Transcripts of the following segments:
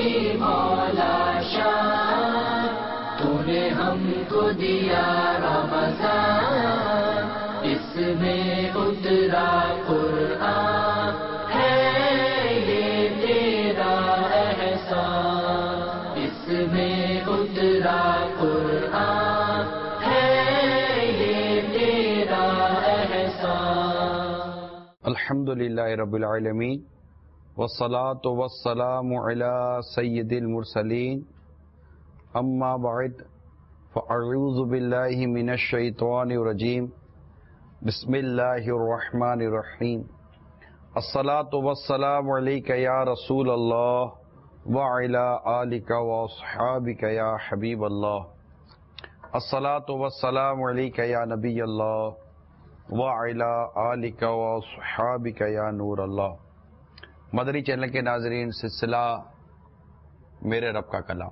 مولا شان، تو نے ہم کو دیا رمضان، اس میں اترا قرآن، ہے یہ تیرا احسان، اس میں اترا قرآن، ہے یہ تیرا احسان۔ الحمدللہ رب العالمین، والصلاة والسلام علی سید المرسلین، اما بعد فاعوذ باللہ من الشیطان الرجیم، بسم اللہ الرحمن الرحیم۔ الصلاة والسلام علیک یا رسول اللہ وعلی آلک واصحابک یا حبیب اللہ۔ الصلاة والسلام علیک یا نبی اللہ وعلی آلک واصحابک یا نور اللہ۔ مدری چینل کے ناظرین، سلسلہ میرے رب کا کلام،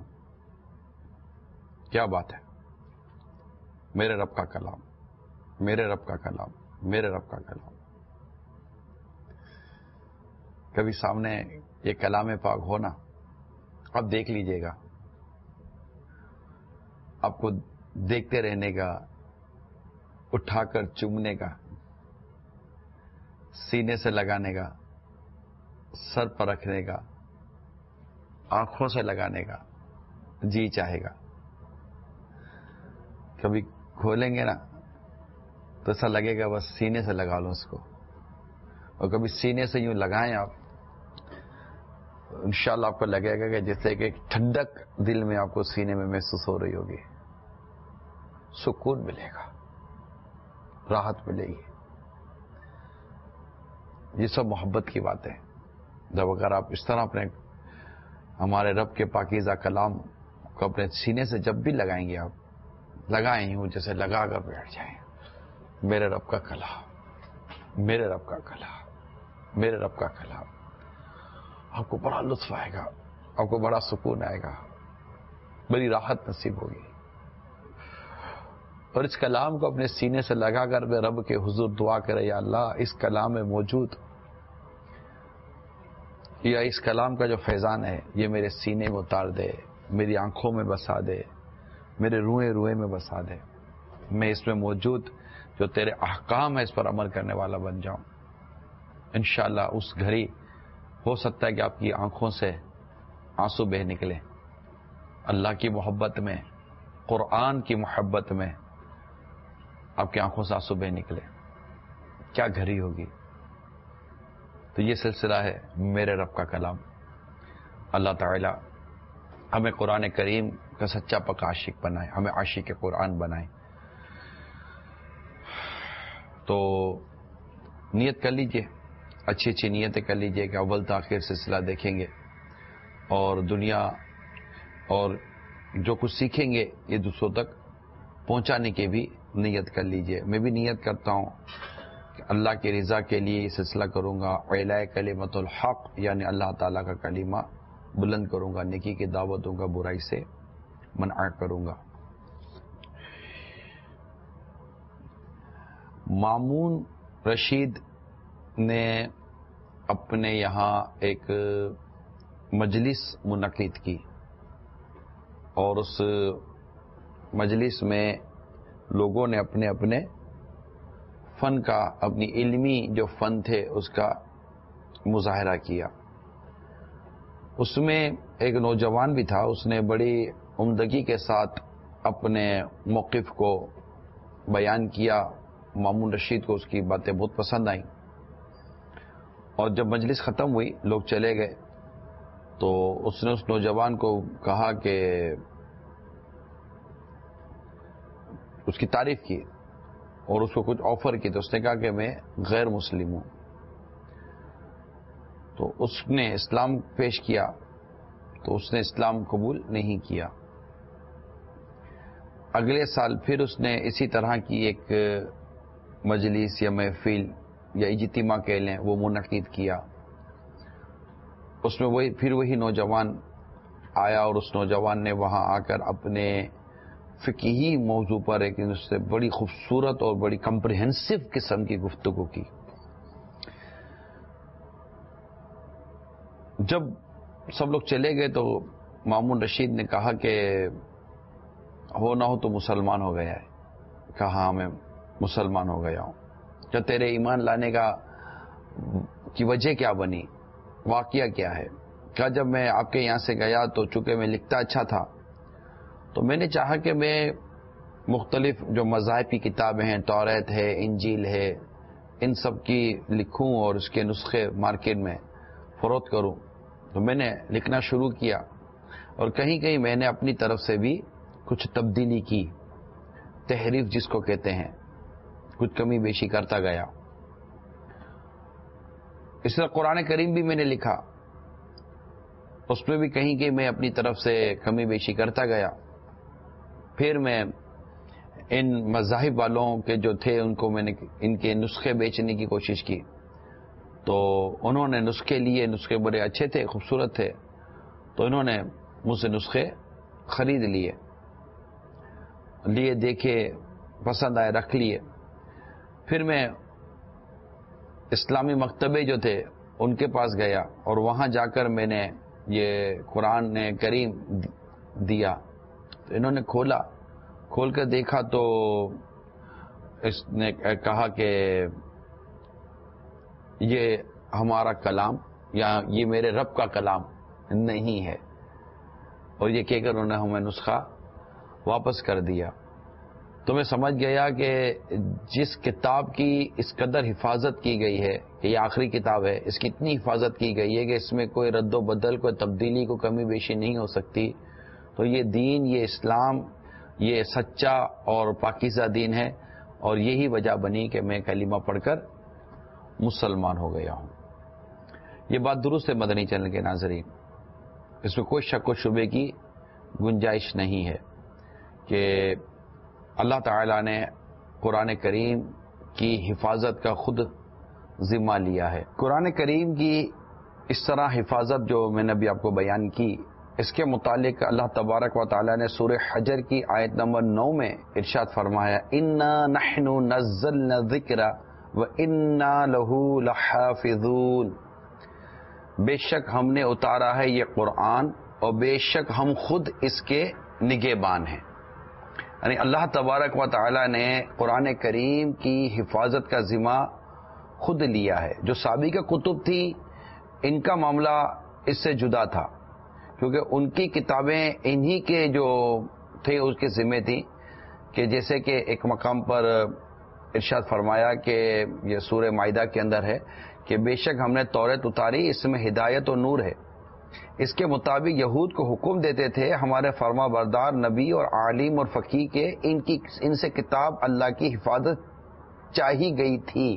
کیا بات ہے، میرے رب کا کلام، میرے رب کا کلام، میرے رب کا کلام۔ کبھی سامنے یہ کلام پاک ہونا، اب دیکھ لیجئے گا، آپ کو دیکھتے رہنے کا، اٹھا کر چومنے کا، سینے سے لگانے کا، سر پر رکھنے کا، آنکھوں سے لگانے کا جی چاہے گا۔ کبھی کھولیں گے نا تو ایسا لگے گا بس سینے سے لگا لو اس کو، اور کبھی سینے سے یوں لگائیں آپ، انشاءاللہ آپ کو لگے گا کہ جیسے کہ ایک ٹھنڈک دل میں آپ کو سینے میں محسوس ہو رہی ہوگی، سکون ملے گا، راحت ملے گی۔ یہ سب محبت کی باتیں، جب اگر آپ اس طرح اپنے ہمارے رب کے پاکیزہ کلام کو اپنے سینے سے جب بھی لگائیں گے، آپ لگائیں ہوں جیسے لگا کر بیٹھ جائیں، میرے رب کا کلام، میرے رب کا کلام، میرے رب کا کلام، آپ کو بڑا لطف آئے گا، آپ کو بڑا سکون آئے گا، بڑی راحت نصیب ہوگی۔ اور اس کلام کو اپنے سینے سے لگا کر میں رب کے حضور دعا کرے، یا اللہ اس کلام میں موجود، یا اس کلام کا جو فیضان ہے یہ میرے سینے میں اتار دے، میری آنکھوں میں بسا دے، میرے روئے روئے میں بسا دے، میں اس میں موجود جو تیرے احکام ہے اس پر عمل کرنے والا بن جاؤں۔ انشاءاللہ اس گھڑی ہو سکتا ہے کہ آپ کی آنکھوں سے آنسو بہہ نکلے، اللہ کی محبت میں، قرآن کی محبت میں آپ کی آنکھوں سے آنسو بہہ نکلے، کیا گھڑی ہوگی۔ تو یہ سلسلہ ہے میرے رب کا کلام۔ اللہ تعالی ہمیں قرآن کریم کا سچا پکا عاشق بنائے، ہمیں عاشق قرآن بنائے۔ تو نیت کر لیجئے، اچھی اچھی نیتیں کر لیجئے کہ اول تاخیر سلسلہ دیکھیں گے، اور دنیا اور جو کچھ سیکھیں گے یہ دوسروں تک پہنچانے کی بھی نیت کر لیجئے۔ میں بھی نیت کرتا ہوں کہ اللہ کی رضا کے لیے یہ سلسلہ کروں گا، اعلاء کلمۃ الحق، یعنی اللہ تعالیٰ کا کلمہ بلند کروں گا، نیکی کی دعوت دوں گا، برائی سے منع کروں گا۔ مامون رشید نے اپنے یہاں ایک مجلس منعقد کی، اور اس مجلس میں لوگوں نے اپنے اپنے فن کا، اپنی علمی جو فن تھے اس کا مظاہرہ کیا۔ اس میں ایک نوجوان بھی تھا، اس نے بڑی عمدگی کے ساتھ اپنے موقف کو بیان کیا۔ مامون رشید کو اس کی باتیں بہت پسند آئیں، اور جب مجلس ختم ہوئی، لوگ چلے گئے، تو اس نے اس نوجوان کو کہا کہ اس کی تعریف کی اور اس کو کچھ آفر کی، تو اس نے کہا کہ میں غیر مسلم ہوں۔ تو اس نے اسلام پیش کیا، تو اس نے اسلام قبول نہیں کیا۔ اگلے سال پھر اس نے اسی طرح کی ایک مجلس یا محفل یا اجتماع کہہ لیں وہ منعقد کیا۔ اس میں وہی نوجوان آیا، اور اس نوجوان نے وہاں آ کر اپنے فقہی موضوع پر ایک اس سے بڑی خوبصورت اور بڑی کمپریہنسو قسم کی گفتگو کی۔ جب سب لوگ چلے گئے تو مامون رشید نے کہا کہ ہو نہ ہو تو مسلمان ہو گیا ہے. کہا ہاں میں مسلمان ہو گیا ہوں. کیا تیرے ایمان لانے کی وجہ کیا بنی، واقعہ کیا ہے؟ کہا جب میں آپ کے یہاں سے گیا تو چونکہ میں لکھتا اچھا تھا تو میں نے چاہا کہ میں مختلف جو مذاہب کی کتابیں ہیں، توریت ہے، انجیل ہے، ان سب کی لکھوں اور اس کے نسخے مارکیٹ میں فروخت کروں. تو میں نے لکھنا شروع کیا اور کہیں کہیں میں نے اپنی طرف سے بھی کچھ تبدیلی کی، تحریف جس کو کہتے ہیں، کچھ کمی بیشی کرتا گیا. اس طرح قرآن کریم بھی میں نے لکھا، اس میں بھی کہیں کہ میں اپنی طرف سے کمی بیشی کرتا گیا. پھر میں ان مذاہب والوں کے جو تھے ان کو میں نے ان کے نسخے بیچنے کی کوشش کی، تو انہوں نے نسخے لیے، نسخے بڑے اچھے تھے، خوبصورت تھے، تو انہوں نے مجھ سے نسخے خرید لیے، دیکھے، پسند آئے، رکھ لیے. پھر میں اسلامی مکتبے جو تھے ان کے پاس گیا اور وہاں جا کر میں نے یہ قرآن کریم دیا. تو انہوں نے کھول کر دیکھا تو اس نے کہا کہ یہ ہمارا کلام یا یہ میرے رب کا کلام نہیں ہے، اور یہ کہہ کر انہوں نے ہمیں نسخہ واپس کر دیا. تو میں سمجھ گیا کہ جس کتاب کی اس قدر حفاظت کی گئی ہے کہ یہ آخری کتاب ہے، اس کی اتنی حفاظت کی گئی ہے کہ اس میں کوئی رد و بدل، کوئی تبدیلی، کوئی کمی بیشی نہیں ہو سکتی، تو یہ دین، یہ اسلام، یہ سچا اور پاکیزہ دین ہے. اور یہی وجہ بنی کہ میں کلمہ پڑھ کر مسلمان ہو گیا ہوں. یہ بات درست ہے مدنی چینل کے ناظرین، اس میں کوئی شک و شبے کی گنجائش نہیں ہے کہ اللہ تعالیٰ نے قرآن کریم کی حفاظت کا خود ذمہ لیا ہے. قرآن کریم کی اس طرح حفاظت جو میں نے ابھی آپ کو بیان کی، اس کے متعلق اللہ تبارک و تعالیٰ نے سورہ حجر کی آیت نمبر 9 میں ارشاد فرمایا، اِنَّا نَحْنُ نَزَّلْنَا الذِّکْرَ وَإِنَّا لَهُ لَحَافِظُونَ. بے شک ہم نے اتارا ہے یہ قرآن اور بے شک ہم خود اس کے نگہبان ہیں. یعنی اللہ تبارک و تعالیٰ نے قرآن کریم کی حفاظت کا ذمہ خود لیا ہے. جو سابقہ کتب تھی ان کا معاملہ اس سے جدا تھا، کیونکہ ان کی کتابیں انہی کے جو تھے اس کے ذمہ تھی، کہ جیسے کہ ایک مقام پر ارشاد فرمایا کہ یہ سورہ مائدہ کے اندر ہے کہ بے شک ہم نے توریت اتاری، اس میں ہدایت و نور ہے. اس کے مطابق یہود کو حکم دیتے تھے ہمارے فرما بردار نبی اور عالم اور فقیہ کے ان سے کتاب اللہ کی حفاظت چاہی گئی تھی.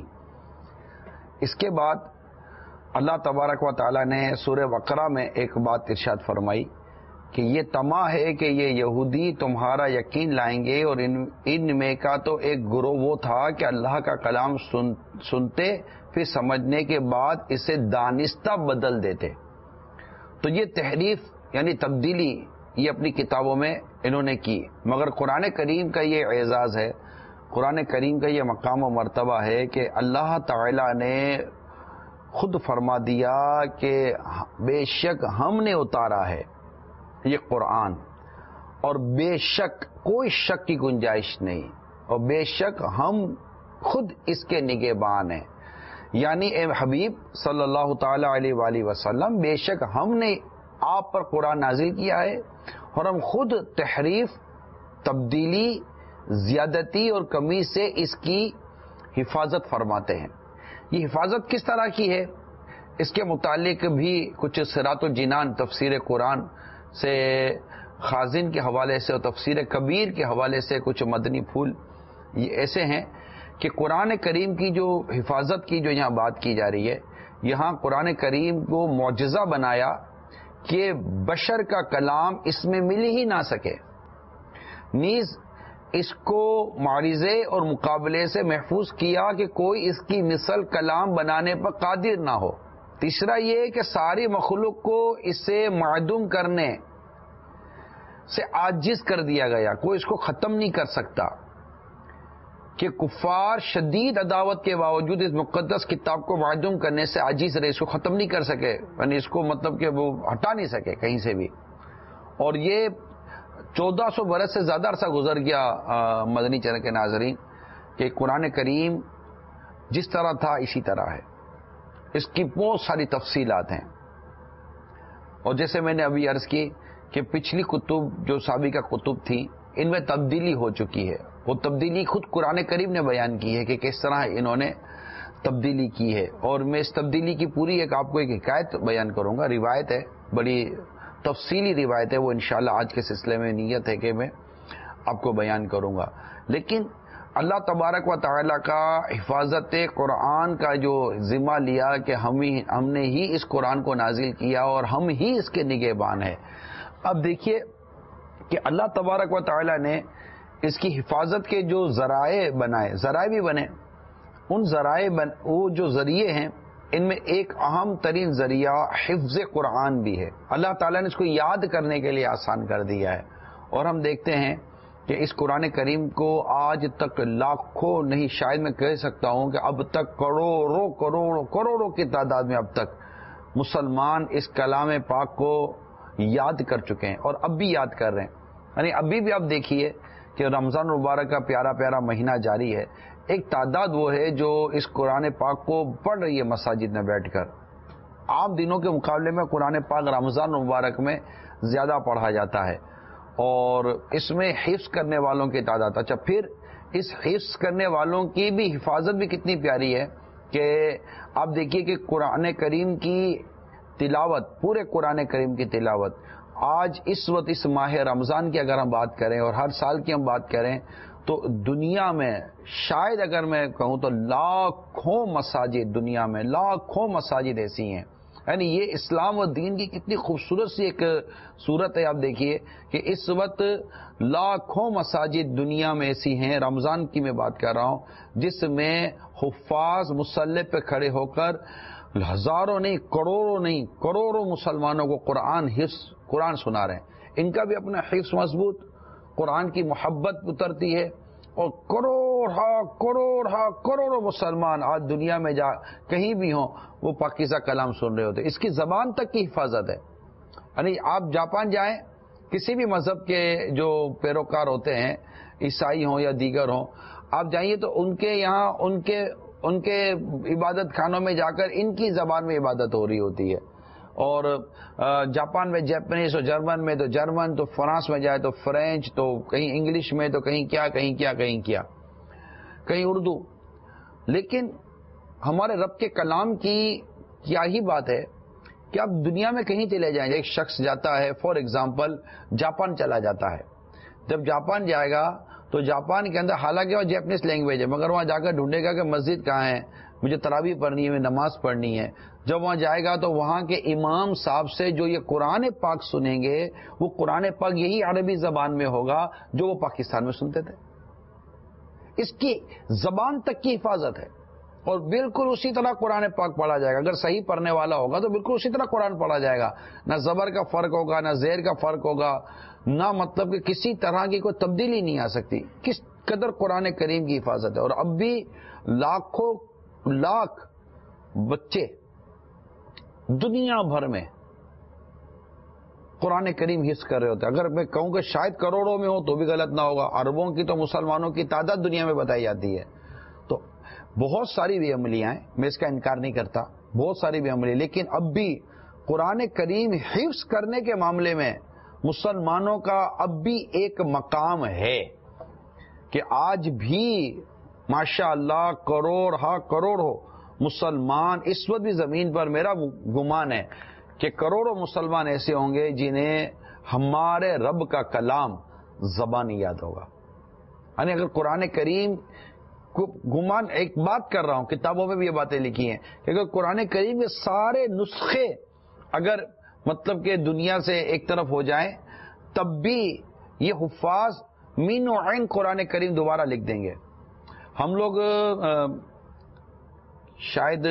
اس کے بعد اللہ تبارک و تعالیٰ نے سورہ بقرہ میں ایک بات ارشاد فرمائی کہ یہ طمع ہے کہ یہ یہودی تمہارا یقین لائیں گے، اور ان میں کا تو ایک گروہ وہ تھا کہ اللہ کا کلام سنتے پھر سمجھنے کے بعد اسے دانستہ بدل دیتے. تو یہ تحریف یعنی تبدیلی یہ اپنی کتابوں میں انہوں نے کی. مگر قرآن کریم کا یہ اعزاز ہے، قرآن کریم کا یہ مقام و مرتبہ ہے کہ اللہ تعالی نے خود فرما دیا کہ بے شک ہم نے اتارا ہے یہ قرآن، اور بے شک کوئی شک کی گنجائش نہیں، اور بے شک ہم خود اس کے نگہبان ہیں. یعنی اے حبیب صلی اللہ تعالی علیہ وآلہ وسلم، بے شک ہم نے آپ پر قرآن نازل کیا ہے اور ہم خود تحریف، تبدیلی، زیادتی اور کمی سے اس کی حفاظت فرماتے ہیں. یہ حفاظت کس طرح کی ہے، اس کے متعلق بھی کچھ صراط الجنان تفسیر قرآن سے، خازن کے حوالے سے اور تفسیر کبیر کے حوالے سے کچھ مدنی پھول یہ ایسے ہیں کہ قرآن کریم کی جو حفاظت کی جو یہاں بات کی جا رہی ہے، یہاں قرآن کریم کو معجزہ بنایا کہ بشر کا کلام اس میں مل ہی نہ سکے، نیز اس کو معارضے اور مقابلے سے محفوظ کیا کہ کوئی اس کی مثل کلام بنانے پر قادر نہ ہو. تیسرا یہ کہ ساری مخلوق کو اسے معدوم کرنے سے عاجز کر دیا گیا، کوئی اس کو ختم نہیں کر سکتا. کہ کفار شدید عداوت کے باوجود اس مقدس کتاب کو معدوم کرنے سے عاجز رہے، اس کو ختم نہیں کر سکے، یعنی اس کو مطلب کہ وہ ہٹا نہیں سکے کہیں سے بھی. اور یہ 1400 برس سے زیادہ عرصہ گزر گیا مدنی چینل کے ناظرین کہ قرآن کریم جس طرح تھا اسی طرح ہے. اس کی بہت ساری تفصیلات ہیں، اور جیسے میں نے ابھی عرض کی کہ پچھلی کتب جو سابقہ کتب تھی ان میں تبدیلی ہو چکی ہے. وہ تبدیلی خود قرآن کریم نے بیان کی ہے کہ کس طرح انہوں نے تبدیلی کی ہے. اور میں اس تبدیلی کی پوری آپ کو ایک حکایت بیان کروں گا. روایت ہے، بڑی تفصیلی روایت ہے، وہ انشاءاللہ آج کے سلسلے میں نیت ہے کہ میں آپ کو بیان کروں گا. لیکن اللہ تبارک و تعالی کا حفاظت قرآن کا جو ذمہ لیا کہ ہم نے ہی اس قرآن کو نازل کیا اور ہم ہی اس کے نگہبان ہیں. اب دیکھیے کہ اللہ تبارک و تعالی نے اس کی حفاظت کے جو ذرائع بنائے، ذرائع بھی بنے، ان وہ جو ذریعے ہیں ان میں ایک اہم ترین ذریعہ حفظ قرآن بھی ہے. اللہ تعالیٰ نے اس کو یاد کرنے کے لیے آسان کر دیا ہے. اور ہم دیکھتے ہیں کہ اس قرآن کریم کو آج تک لاکھوں نہیں، شاید میں کہہ سکتا ہوں کہ اب تک کروڑوں کی تعداد میں اب تک مسلمان اس کلام پاک کو یاد کر چکے ہیں اور اب بھی یاد کر رہے ہیں. یعنی ابھی بھی آپ دیکھیے کہ رمضان مبارک کا پیارا پیارا مہینہ جاری ہے، ایک تعداد وہ ہے جو اس قرآن پاک کو پڑھ رہی ہے مساجد میں بیٹھ کر. عام دنوں کے مقابلے میں قرآن پاک رمضان مبارک میں زیادہ پڑھا جاتا ہے، اور اس میں حفظ کرنے والوں کی تعداد. اچھا، پھر اس حفظ کرنے والوں کی بھی حفاظت بھی کتنی پیاری ہے کہ آپ دیکھیے کہ قرآن کریم کی تلاوت، پورے قرآن کریم کی تلاوت آج اس وقت اس ماہ رمضان کی اگر ہم بات کریں اور ہر سال کی ہم بات کریں تو دنیا میں شاید اگر میں کہوں تو لاکھوں مساجد، دنیا میں لاکھوں مساجد ایسی ہیں. یعنی یہ اسلام و دین کی کتنی خوبصورت سی ایک صورت ہے. آپ دیکھیے کہ اس وقت لاکھوں مساجد دنیا میں ایسی ہیں، رمضان کی میں بات کر رہا ہوں، جس میں حفاظ مصلی پہ کھڑے ہو کر ہزاروں نہیں، کروڑوں مسلمانوں کو قرآن سنا رہے ہیں. ان کا بھی اپنا حفظ مضبوط، قرآن کی محبت اترتی ہے، اور کروڑوں مسلمان آج دنیا میں کہیں بھی ہوں وہ پاکیزہ کلام سن رہے ہوتے. اس کی زبان تک کی حفاظت ہے. یعنی آپ جاپان جائیں، کسی بھی مذہب کے جو پیروکار ہوتے ہیں، عیسائی ہوں یا دیگر ہوں، آپ جائیے تو ان کے یہاں ان کے عبادت خانوں میں جا کر ان کی زبان میں عبادت ہو رہی ہوتی ہے. اور جاپان میں جیپنیز، اور جرمن میں تو جرمن، تو فرانس میں جائے تو فرینچ، تو کہیں انگلش میں، تو کہیں کہیں اردو. لیکن ہمارے رب کے کلام کی کیا ہی بات ہے کہ آپ دنیا میں کہیں چلے جائیں، ایک شخص جاتا ہے فار ایگزامپل جاپان چلا جاتا ہے. جب جاپان جائے گا تو جاپان کے اندر حالانکہ وہ جیپنیز لینگویج ہے، مگر وہاں جا کر ڈھونڈے گا کہ مسجد کہاں ہے، مجھے تراویح پڑھنی ہے، مجھے نماز پڑھنی ہے. جب وہاں جائے گا تو وہاں کے امام صاحب سے جو یہ قرآن پاک سنیں گے، وہ قرآن پاک یہی عربی زبان میں ہوگا جو وہ پاکستان میں سنتے تھے. اس کی زبان تک کی حفاظت ہے، اور بالکل اسی طرح قرآن پاک پڑھا جائے گا. اگر صحیح پڑھنے والا ہوگا تو بالکل اسی طرح قرآن پڑھا جائے گا. نہ زبر کا فرق ہوگا، نہ زیر کا فرق ہوگا، نہ مطلب کہ کسی طرح کی کوئی تبدیلی نہیں آ سکتی. کس قدر قرآن کریم کی حفاظت ہے. اور اب بھی لاکھ بچے دنیا بھر میں قرآن کریم حفظ کر رہے ہوتے ہیں. اگر میں کہوں کہ شاید کروڑوں میں ہو تو بھی غلط نہ ہوگا. اربوں کی تو مسلمانوں کی تعداد دنیا میں بتائی جاتی ہے. تو بہت ساری بھی عملیاں ہیں، میں اس کا انکار نہیں کرتا، بہت ساری بھی عملی، لیکن اب بھی قرآن کریم حفظ کرنے کے معاملے میں مسلمانوں کا اب بھی ایک مقام ہے کہ آج بھی ماشاء اللہ کروڑ ہو مسلمان اس وقت بھی زمین پر. میرا گمان ہے کہ کروڑوں مسلمان ایسے ہوں گے جنہیں ہمارے رب کا کلام زبانی یاد ہوگا. یعنی اگر قرآن کریم کو گمان، ایک بات کر رہا ہوں، کتابوں میں بھی یہ باتیں لکھی ہیں کہ اگر قرآن کریم کے سارے نسخے اگر مطلب کہ دنیا سے ایک طرف ہو جائیں تب بھی یہ حفاظ مین و عین قرآن کریم دوبارہ لکھ دیں گے. ہم لوگ شاید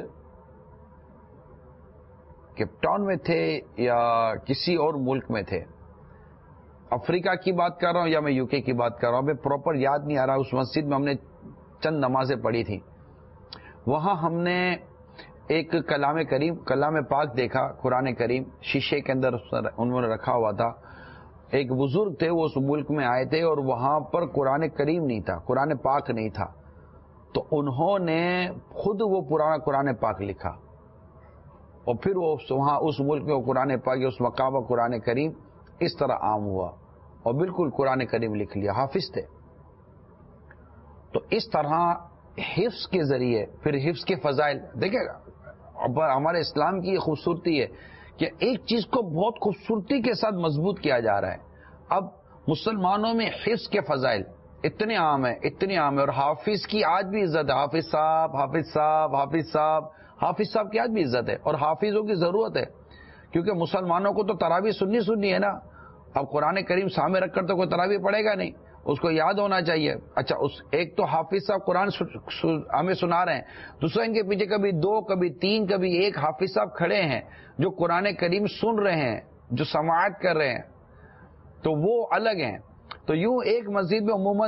کیپ ٹاؤن میں تھے یا کسی اور ملک میں تھے، افریقہ کی بات کر رہا ہوں یا میں یو کے کی بات کر رہا ہوں، میں پراپر یاد نہیں آ رہا. اس مسجد میں ہم نے چند نمازیں پڑھی تھیں، وہاں ہم نے ایک کلام پاک دیکھا، قرآن کریم شیشے کے اندر انہوں نے رکھا ہوا تھا. ایک بزرگ تھے، وہ اس ملک میں آئے تھے اور وہاں پر قرآن کریم نہیں تھا، قرآن پاک نہیں تھا، تو انہوں نے خود وہ پرانا قرآن پاک لکھا اور پھر وہ وہاں اس ملک میں قرآن پاک اس مقام پر قرآن کریم اس طرح عام ہوا اور بالکل قرآن کریم لکھ لیا. حافظ تھے. تو اس طرح حفظ کے ذریعے پھر حفظ کے فضائل دیکھے گا. ہمارے اسلام کی یہ خوبصورتی ہے کہ ایک چیز کو بہت خوبصورتی کے ساتھ مضبوط کیا جا رہا ہے. اب مسلمانوں میں حفظ کے فضائل اتنے عام ہیں اور حافظ کی آج بھی عزت ہے. حافظ صاحب حافظ صاحب حافظ صاحب حافظ صاحب کی آج بھی عزت ہے اور حافظوں کی ضرورت ہے، کیونکہ مسلمانوں کو تو تراویح سننی ہے نا. اب قرآن کریم سامنے رکھ کر تو کوئی تراویح پڑھے گا نہیں، اس کو یاد ہونا چاہیے. اچھا ایک تو حافظ صاحب قرآن ہمیں سنا رہے ہیں، دوسرا ان کے پیچھے کبھی 2 کبھی 3 کبھی 1 حافظ صاحب کھڑے ہیں جو قرآن کریم سن رہے ہیں، جو سماعت کر رہے ہیں، تو وہ الگ ہیں. تو یوں ایک مسجد میں عموماً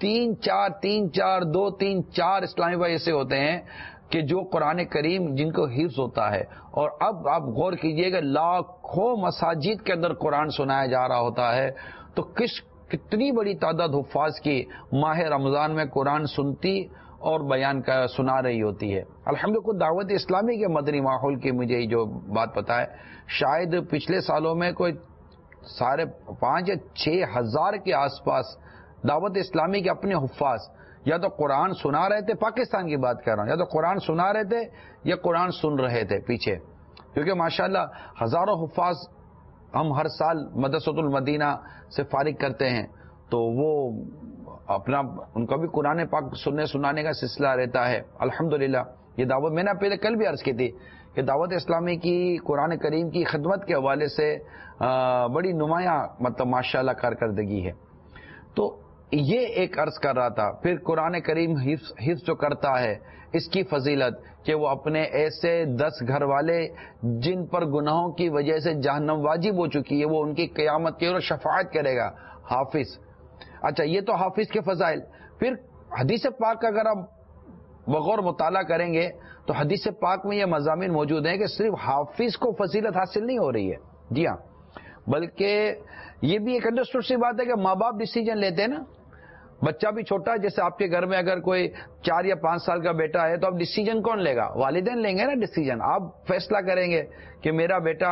2-3-4 اسلامی بھائی ایسے ہوتے ہیں کہ جو قرآن کریم جن کو حفظ ہوتا ہے. اور اب آپ غور کیجئے کہ لاکھوں مساجد کے اندر قرآن سنایا جا رہا ہوتا ہے، تو کتنی بڑی تعداد حفاظ کی ماہ رمضان میں قرآن سنتی اور بیان کا سنا رہی ہوتی ہے. الحمدللہ دعوت اسلامی کے مدنی ماحول کی مجھے جو بات پتہ ہے، شاید پچھلے سالوں میں کوئی 5,000 یا 6,000 کے آس پاس دعوت اسلامی کے اپنے حفاظ یا تو قرآن سنا رہے تھے، پاکستان کی بات کر رہا ہوں، یا تو قرآن سنا رہے تھے یا قرآن سن رہے تھے پیچھے. کیونکہ ماشاءاللہ ہزاروں حفاظ ہم ہر سال مدرسۃ المدینہ سے فارغ کرتے ہیں، تو وہ اپنا ان کا بھی قرآن پاک سنانے کا سلسلہ رہتا ہے. الحمدللہ یہ دعوت میں نے پہلے کل بھی عرض کی تھی کہ دعوت اسلامی کی قرآن کریم کی خدمت کے حوالے سے بڑی نمایاں مطلب ماشاءاللہ کارکردگی ہے. تو یہ ایک عرض کر رہا تھا. پھر قرآن کریم حفظ جو کرتا ہے اس کی فضیلت کہ وہ اپنے ایسے 10 گھر والے جن پر گناہوں کی وجہ سے جہنم واجب ہو چکی ہے، وہ ان کی قیامت کی اور شفاعت کرے گا. حافظ. اچھا یہ تو حافظ کے فضائل. پھر حدیث پاک کا اگر آپ بغور مطالعہ کریں گے تو حدیث پاک میں یہ مضامین موجود ہیں کہ صرف حافظ کو فضیلت حاصل نہیں ہو رہی ہے، جی ہاں، بلکہ یہ بھی ایک انڈرسٹوڈ سی بات ہے کہ ماں باپ ڈیسیجن لیتے ہیں نا. بچہ بھی چھوٹا ہے، جیسے آپ کے گھر میں اگر کوئی 4 یا 5 سال کا بیٹا ہے تو اب ڈیسیجن کون لے گا؟ والدین لیں گے نا ڈیسیجن. آپ فیصلہ کریں گے کہ میرا بیٹا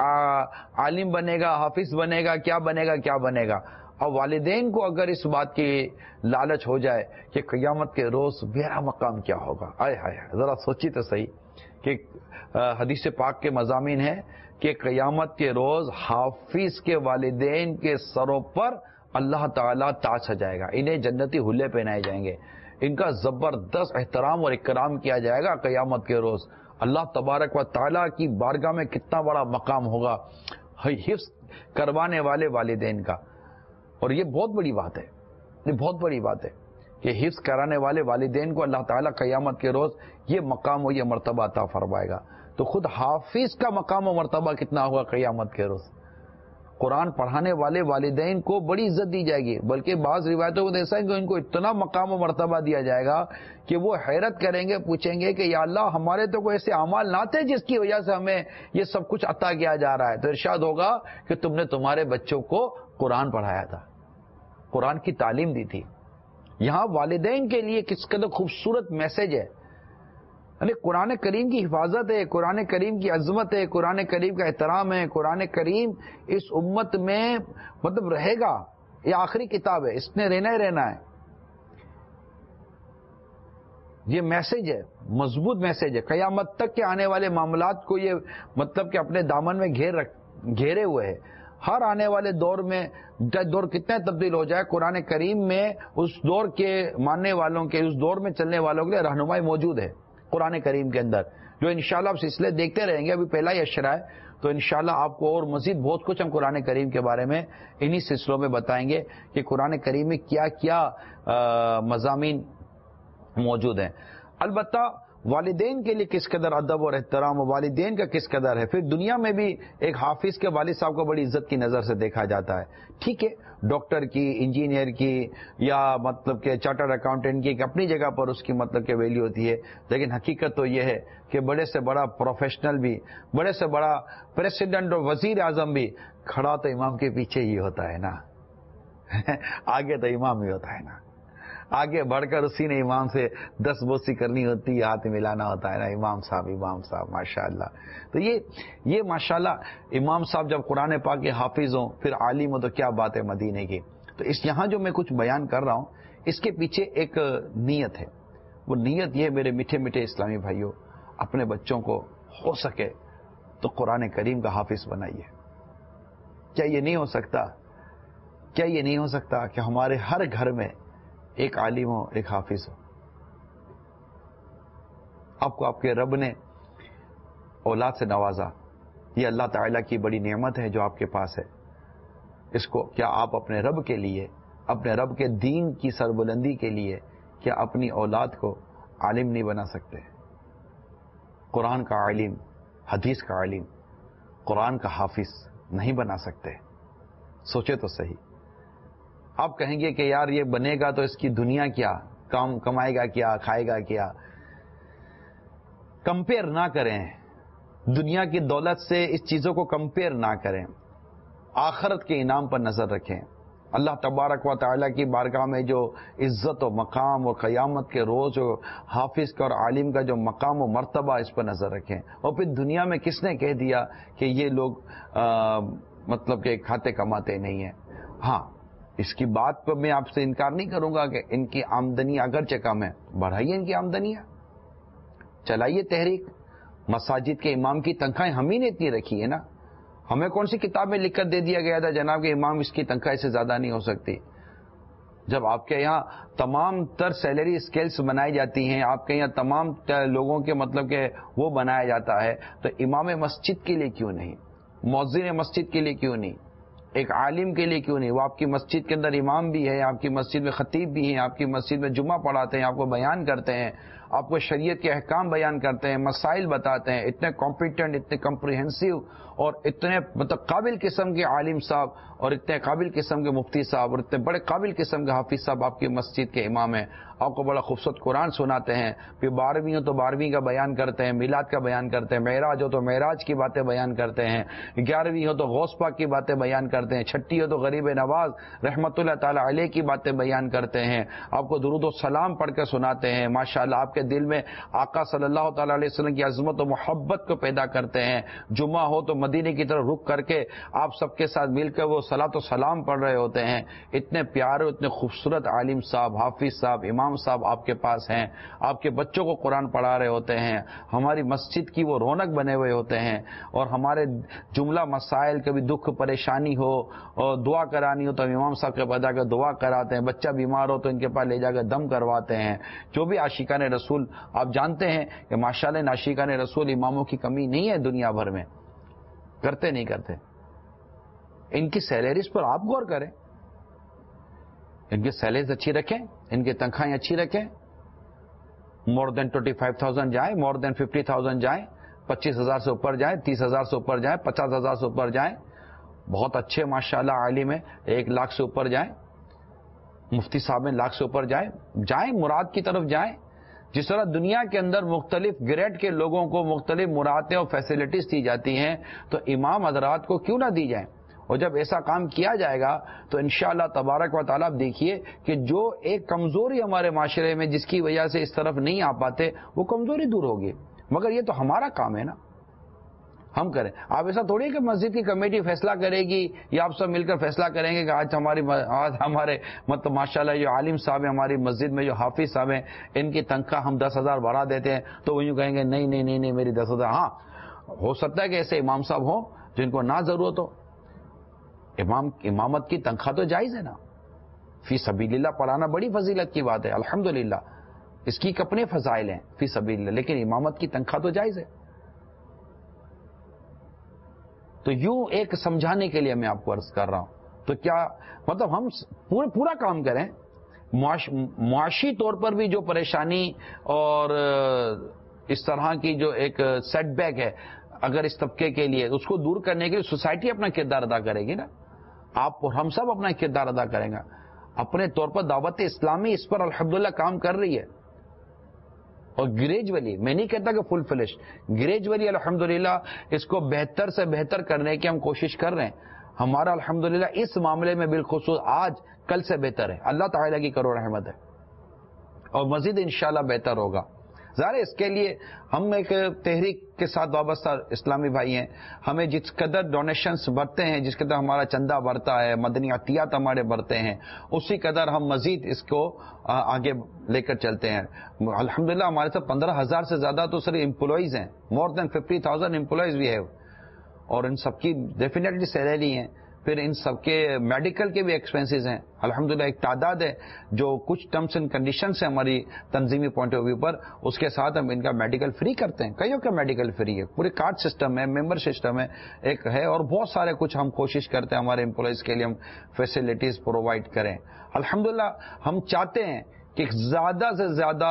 عالم بنے گا، حافظ بنے گا، کیا بنے گا. اور والدین کو اگر اس بات کی لالچ ہو جائے کہ قیامت کے روز میرا مقام کیا ہوگا، آئے ہائے ذرا سوچی تو صحیح کہ حدیث پاک کے مضامین ہے کہ قیامت کے روز حافظ کے والدین کے سروں پر اللہ تعالیٰ تاج سجائے گا، انہیں جنتی حلے پہنائے جائیں گے، ان کا زبردست احترام اور اکرام کیا جائے گا قیامت کے روز. اللہ تبارک و تعالیٰ کی بارگاہ میں کتنا بڑا مقام ہوگا حفظ کروانے والے والدین کا. اور یہ بہت بڑی بات ہے، یہ بہت بڑی بات ہے کہ حفظ کرانے والے والدین کو اللہ تعالیٰ قیامت کے روز یہ مقام و یہ مرتبہ عطا فرمائے گا. تو خود حافظ کا مقام و مرتبہ کتنا ہوگا قیامت کے روز. قرآن پڑھانے والے والدین کو بڑی عزت دی جائے گی، بلکہ بعض روایتوں کو ایسا ہے کہ ان کو اتنا مقام و مرتبہ دیا جائے گا کہ وہ حیرت کریں گے، پوچھیں گے کہ یا اللہ ہمارے تو کوئی ایسے اعمال نہ تھے جس کی وجہ سے ہمیں یہ سب کچھ عطا کیا جا رہا ہے. تو ارشاد ہوگا کہ تم نے تمہارے بچوں کو قرآن پڑھایا تھا، قرآن کی تعلیم دی تھی. یہاں والدین کے لیے کس قدر خوبصورت میسج ہے. یعنی قرآن کریم کی حفاظت ہے، قرآن کریم کی عظمت ہے، قرآن کریم کا احترام ہے. قرآن کریم اس امت میں مطلب رہے گا، یہ آخری کتاب ہے، اس نے رہنا ہی رہنا ہے. یہ میسج ہے، مضبوط میسج ہے. قیامت تک کے آنے والے معاملات کو یہ مطلب کہ اپنے دامن میں گھیرے ہوئے ہے. ہر آنے والے دور میں دور کتنے تبدیل ہو جائے، قرآن کریم میں اس دور کے ماننے والوں کے، اس دور میں چلنے والوں کے لیے رہنمائی موجود ہے قرآن کریم کے اندر، جو انشاءاللہ آپ سلسلے دیکھتے رہیں گے. ابھی پہلا ہی اشرا ہے، تو انشاءاللہ آپ کو اور مزید بہت کچھ ہم قرآن کریم کے بارے میں انہی سلسلوں میں بتائیں گے کہ قرآن کریم میں کیا کیا مضامین موجود ہیں. البتہ والدین کے لیے کس قدر ادب اور احترام و والدین کا کس قدر ہے. پھر دنیا میں بھی ایک حافظ کے والد صاحب کو بڑی عزت کی نظر سے دیکھا جاتا ہے. ٹھیک ہے، ڈاکٹر کی، انجینئر کی، یا مطلب کہ چارٹرڈ اکاؤنٹنٹ کی ایک اپنی جگہ پر اس کی مطلب کہ ویلیو ہوتی ہے، لیکن حقیقت تو یہ ہے کہ بڑے سے بڑا پروفیشنل بھی، بڑے سے بڑا پریسیڈنٹ اور وزیر اعظم بھی کھڑا تو امام کے پیچھے ہی ہوتا ہے نا. آگے تو امام ہی ہوتا ہے نا. آگے بڑھ کر اسی نے امام سے 10 بوسی کرنی ہوتی ہے، ہاتھ ملانا ہوتا ہے نا. امام صاحب ماشاءاللہ. تو یہ ماشاءاللہ امام صاحب جب قرآن پاک کے حافظ ہوں، پھر عالم ہو، تو کیا بات ہے مدینے کی. تو یہاں جو میں کچھ بیان کر رہا ہوں اس کے پیچھے ایک نیت ہے. وہ نیت یہ میرے میٹھے میٹھے اسلامی بھائیوں، اپنے بچوں کو ہو سکے تو قرآن کریم کا حافظ بنائیے. کیا یہ نہیں ہو سکتا کہ ہمارے ہر گھر میں ایک عالم ہو، ایک حافظ ہو؟ آپ کو آپ کے رب نے اولاد سے نوازا، یہ اللہ تعالیٰ کی بڑی نعمت ہے جو آپ کے پاس ہے. اس کو کیا آپ اپنے رب کے لیے، اپنے رب کے دین کی سربلندی کے لیے کیا اپنی اولاد کو عالم نہیں بنا سکتے؟ قرآن کا عالم، حدیث کا عالم، قرآن کا حافظ نہیں بنا سکتے؟ سوچے تو صحیح. آپ کہیں گے کہ یار یہ بنے گا تو اس کی دنیا کیا، کمائے گا کیا، کھائے گا کیا؟ کمپیئر نہ کریں، دنیا کی دولت سے اس چیزوں کو کمپیئر نہ کریں. آخرت کے انعام پر نظر رکھیں. اللہ تبارک و تعالیٰ کی بارگاہ میں جو عزت و مقام اور قیامت کے روز جو حافظ کا اور عالم کا جو مقام و مرتبہ، اس پر نظر رکھیں. اور پھر دنیا میں کس نے کہہ دیا کہ یہ لوگ مطلب کہ کھاتے کماتے نہیں ہیں؟ ہاں، اس کی بات پر میں آپ سے انکار نہیں کروں گا کہ ان کی آمدنی اگرچہ کم ہے، بڑھائیے ان کی آمدنیاں، چلائیے تحریک. مساجد کے امام کی تنخواہیں ہم ہی نے اتنی رکھی ہے نا. ہمیں کون سی کتاب میں لکھ کر دے دیا گیا تھا جناب کہ امام اس کی تنخواہ سے زیادہ نہیں ہو سکتی؟ جب آپ کے یہاں تمام تر سیلری اسکیلز بنائی جاتی ہیں، آپ کے یہاں تمام لوگوں کے مطلب کہ وہ بنایا جاتا ہے، تو امام مسجد کے لیے کیوں نہیں؟ مؤذن مسجد کے لیے کیوں نہیں؟ ایک عالم کے لیے کیوں نہیں؟ وہ آپ کی مسجد کے اندر امام بھی ہے، آپ کی مسجد میں خطیب بھی ہیں، آپ کی مسجد میں جمعہ پڑھاتے ہیں، آپ کو بیان کرتے ہیں، آپ کو شریعت کے احکام بیان کرتے ہیں، مسائل بتاتے ہیں. اتنے کمپیٹنٹ، اتنے کمپریہنسو اور اتنے مطلب قابل قسم کے عالم صاحب اور اتنے قابل قسم کے مفتی صاحب اور اتنے بڑے قابل قسم کے حافظ صاحب آپ کی مسجد کے امام ہیں. آپ کو بڑا خوبصورت قرآن سناتے ہیں. پھر 12ویں ہو تو 12ویں کا بیان کرتے ہیں، میلاد کا بیان کرتے ہیں، معراج ہو تو معراج کی باتیں بیان کرتے ہیں، 11ویں ہو تو غوث پاک کی باتیں بیان کرتے ہیں، 6ٹھی ہو تو غریب نواز رحمت اللہ تعالی علیہ کی باتیں بیان کرتے ہیں. آپ کو درود و سلام پڑھ کر سناتے ہیں. ماشاءاللہ آپ کے دل میں آقا صلی اللہ تعالی علیہ وسلم کی عظمت و محبت کو پیدا کرتے ہیں. جمعہ ہو تو مدینے کی طرف رخ کر کے آپ سب کے ساتھ مل کر وہ صلاۃ و سلام پڑھ رہے ہوتے ہیں. اتنے پیارے، اتنے خوبصورت عالم صاحب، حافظ صاحب، امام صاحب آپ کے پاس ہیں. آپ کے بچوں کو قرآن پڑھا رہے ہوتے ہیں. ہماری مسجد کی وہ رونق بنے ہوئے ہوتے ہیں. اور ہمارے جملہ مسائل، کبھی دکھ پریشانی ہو اور دعا کرانی ہو تو امام صاحب کے بجا کر دعا کراتے ہیں. بچہ بیمار ہو تو ان کے پاس لے جا کر دم کرواتے ہیں. جو بھی عاشقان رسول، آپ جانتے ہیں کہ ماشاءاللہ عاشقان رسول اماموں کی کمی نہیں ہے دنیا بھر میں. کرتے نہیں کرتے؟ ان کی سیلریز پر آپ غور کریں. ان کی سیلریز اچھی رکھیں، ان کی تنخواہیں اچھی رکھیں. مور دین 25,000 جائیں، مور دین 50,000 جائیں، 25,000 سے اوپر جائیں، 30,000 سے اوپر جائیں، 50,000 سے اوپر جائیں. بہت اچھے ماشاءاللہ عالم ہے، 1 لاکھ سے اوپر جائیں. مفتی صاحب میں 1 لاکھ سے اوپر جائیں، مراد کی طرف جائیں. جس طرح دنیا کے اندر مختلف گریڈ کے لوگوں کو مختلف مرادیں اور فیسلٹیز دی جاتی ہیں، تو امام حضرات کو کیوں نہ دی جائیں؟ اور جب ایسا کام کیا جائے گا تو انشاءاللہ تبارک و تعالیٰ آپ دیکھیے کہ جو ایک کمزوری ہمارے معاشرے میں جس کی وجہ سے اس طرف نہیں آ پاتے، وہ کمزوری دور ہوگی. مگر یہ تو ہمارا کام ہے نا، ہم کریں. آپ ایسا تھوڑی کہ مسجد کی کمیٹی فیصلہ کرے گی یا آپ سب مل کر فیصلہ کریں گے کہ آج ہمارے مطلب ماشاءاللہ جو عالم صاحب ہیں ہماری مسجد میں، جو حافظ صاحب ہیں، ان کی تنخواہ ہم 10,000 بڑھا دیتے ہیں. تو وہ یوں کہیں گے نہیں نہیں نہیں نہیں میری 10,000. ہاں ہو سکتا ہے کہ ایسے امام صاحب ہوں جن کو نہ ضرورت ہو. امامت کی تنخواہ تو جائز ہے نا. فی سبیل اللہ پڑھانا بڑی فضیلت کی بات ہے، الحمدللہ اس کی اپنے فضائل ہیں فی سبیل اللہ، لیکن امامت کی تنخواہ تو جائز ہے. تو یوں ایک سمجھانے کے لیے میں آپ کو عرض کر رہا ہوں. تو کیا مطلب ہم پورا کام کریں. معاشی طور پر بھی جو پریشانی اور اس طرح کی جو ایک سیٹ بیک ہے اگر اس طبقے کے لیے، اس کو دور کرنے کے لیے سوسائٹی اپنا کردار ادا کرے گی نا، آپ اور ہم سب اپنا کردار ادا کریں گا اپنے طور پر. دعوت اسلامی اس پر الحمدللہ کام کر رہی ہے، اور گریجولی، میں نہیں کہتا کہ فل فلش، گریجولی الحمدللہ اس کو بہتر سے بہتر کرنے کی ہم کوشش کر رہے ہیں. ہمارا الحمدللہ اس معاملے میں بالخصوص آج کل سے بہتر ہے، اللہ تعالیٰ کی کرو رحمت ہے، اور مزید انشاءاللہ بہتر ہوگا. ظاہر اس کے لیے ہم ایک تحریک کے ساتھ وابستہ اسلامی بھائی ہیں، ہمیں جس قدر ڈونیشنز بڑھتے ہیں، جس قدر ہمارا چندہ بڑھتا ہے، مدنی عطیات ہمارے بڑھتے ہیں، اسی قدر ہم مزید اس کو آگے لے کر چلتے ہیں. الحمدللہ ہمارے ساتھ 15,000 سے زیادہ تو صرف امپلائیز ہیں، مور دین 50,000 امپلائیز وی ہیو، اور ان سب کی ڈیفینیٹلی سیلری ہیں. پھر ان سب کے میڈیکل کے بھی ایکسپینسز ہیں. الحمدللہ ایک تعداد ہے جو کچھ ٹرمز اینڈ کنڈیشنز ہیں ہماری تنظیمی پوائنٹ آف ویو پر، اس کے ساتھ ہم ان کا میڈیکل فری کرتے ہیں. کئیوں کا میڈیکل فری ہے، پورے کارڈ سسٹم ہے، ممبر سسٹم ہے ایک ہے، اور بہت سارے کچھ ہم کوشش کرتے ہیں ہمارے امپلائیز کے لیے ہم فیسلٹیز پرووائڈ کریں. الحمدللہ ہم چاہتے ہیں کہ زیادہ سے زیادہ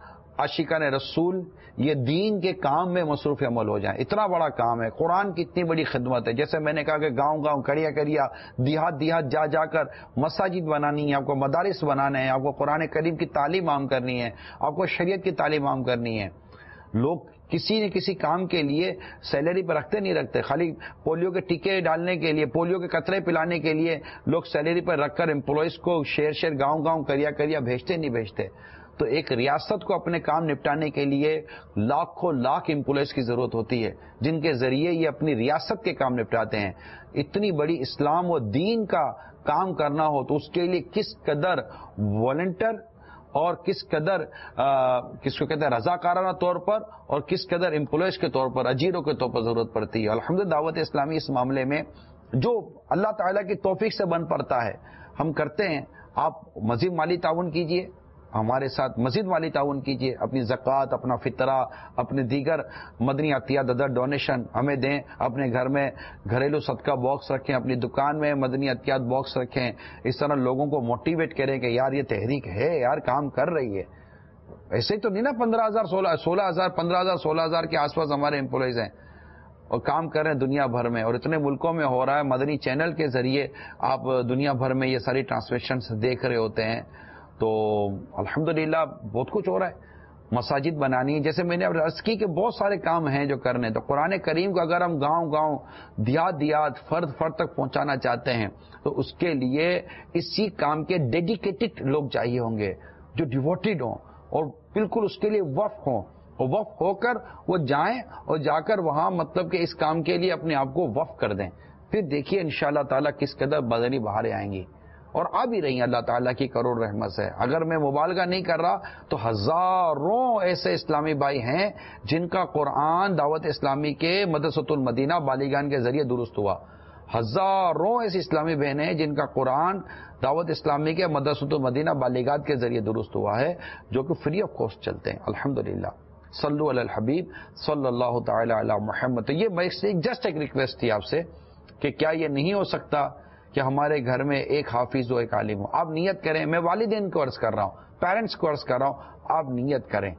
عاشقان رسول یہ دین کے کام میں مصروف عمل ہو جائیں. اتنا بڑا کام ہے، قرآن کی اتنی بڑی خدمت ہے. جیسے میں نے کہا کہ گاؤں گاؤں، کڑیا کڑیا، دیہات دیہات جا جا کر مساجد بنانی ہے، آپ کو مدارس بنانے ہیں، آپ کو قرآن کریم کی تعلیم عام کرنی ہے، آپ کو شریعت کی تعلیم عام کرنی ہے. لوگ کسی نہ کسی کام کے لیے سیلری پر نہیں رکھتے، خالی پولیو کے ٹیکے ڈالنے کے لیے، پولیو کے قطرے پلانے کے لیے لوگ سیلری پر رکھ کر امپلائیز کو شہر گاؤں گاؤں، کریا کریا بھیجتے. تو ایک ریاست کو اپنے کام نپٹانے کے لیے لاکھوں لاکھ امپلائیز کی ضرورت ہوتی ہے، جن کے ذریعے یہ اپنی ریاست کے کام نپٹاتے ہیں. اتنی بڑی اسلام و دین کا کام کرنا ہو تو اس کے لیے کس قدر والنٹر اور کس قدر کس کو کہتے ہیں رضاکارانہ طور پر، اور کس قدر امپلائیز کے طور پر، اجیروں کے طور پر ضرورت پڑتی ہے. الحمدللہ دعوت اسلامی اس معاملے میں جو اللہ تعالیٰ کی توفیق سے بن پڑتا ہے ہم کرتے ہیں. آپ مزید مالی تعاون کیجئے ہمارے ساتھ، مزید مالی تعاون کیجئے، اپنی زکوٰۃ، اپنا فطرہ، اپنے دیگر مدنی عطیات، ادر ڈونیشن ہمیں دیں. اپنے گھر میں گھریلو صدقہ باکس رکھیں، اپنی دکان میں مدنی عطیات باکس رکھیں. اس طرح لوگوں کو موٹیویٹ کریں کہ یار یہ تحریک ہے، یار کام کر رہی ہے. ایسے ہی تو نہیں نا 15,000 16,000 15,000 16,000 کے آس پاس ہمارے امپلائیز ہیں اور کام کر رہے ہیں دنیا بھر میں، اور اتنے ملکوں میں ہو رہا ہے. مدنی چینل کے ذریعے آپ دنیا بھر میں یہ ساری ٹرانسمیشنز دیکھ رہے ہوتے ہیں. تو الحمدللہ بہت کچھ ہو رہا ہے. مساجد بنانی، جیسے میں نے عرض کی کہ بہت سارے کام ہیں جو کرنے. تو قرآن کریم کو اگر ہم گاؤں گاؤں، دیہات دیہات، فرد فرد تک پہنچانا چاہتے ہیں تو اس کے لیے اسی کام کے ڈیڈیکیٹڈ لوگ چاہیے ہوں گے جو ڈیووٹیڈ ہوں اور بالکل اس کے لیے وقف ہوں، اور وقف ہو کر وہ جائیں اور جا کر وہاں مطلب کہ اس کام کے لیے اپنے آپ کو وقف کر دیں. پھر دیکھیے انشاءاللہ تعالیٰ کس قدر بدنی بہاریں آئیں گی، اور آ بھی رہی ہیں اللہ تعالیٰ کی کروڑ رحمت سے. اگر میں مبالغہ نہیں کر رہا تو ہزاروں ایسے اسلامی بھائی ہیں جن کا قرآن دعوت اسلامی کے مدرسۃ المدینہ بالیگان کے ذریعے درست ہوا. ہزاروں ایسی اسلامی بہنیں ہیں جن کا قرآن دعوت اسلامی کے مدرسۃ المدینہ بالیگات کے ذریعے درست ہوا ہے، جو کہ فری آف کاسٹ چلتے ہیں. الحمدللہ. صلو علی الحبیب صلی اللہ تعالی علی محمد. تو یہ جسٹ ایک ریکویسٹ تھی آپ سے کہ کیا یہ نہیں ہو سکتا کہ ہمارے گھر میں ایک حافظ ہو، ایک عالم ہو. آپ نیت کریں، میں والدین کو عرض کر رہا ہوں، پیرنٹس کو عرض کر رہا ہوں، آپ نیت کریں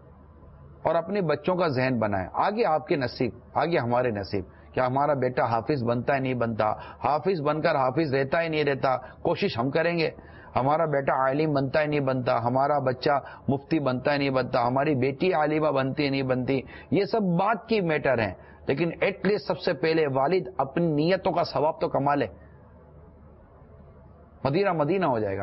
اور اپنے بچوں کا ذہن بنائیں. آگے آپ کے نصیب، آگے ہمارے نصیب. کیا ہمارا بیٹا حافظ بنتا ہے نہیں بنتا، حافظ بن کر حافظ رہتا ہے نہیں رہتا، کوشش ہم کریں گے. ہمارا بیٹا عالم بنتا ہے نہیں بنتا، ہمارا بچہ مفتی بنتا ہے نہیں بنتا، ہماری بیٹی عالمہ بنتی ہے نہیں بنتی، یہ سب بات کی میٹر ہیں. لیکن ایٹ لیسٹ سب سے پہلے والد اپنی نیتوں کا ثواب تو کما لے. مدینہ مدینہ ہو جائے گا،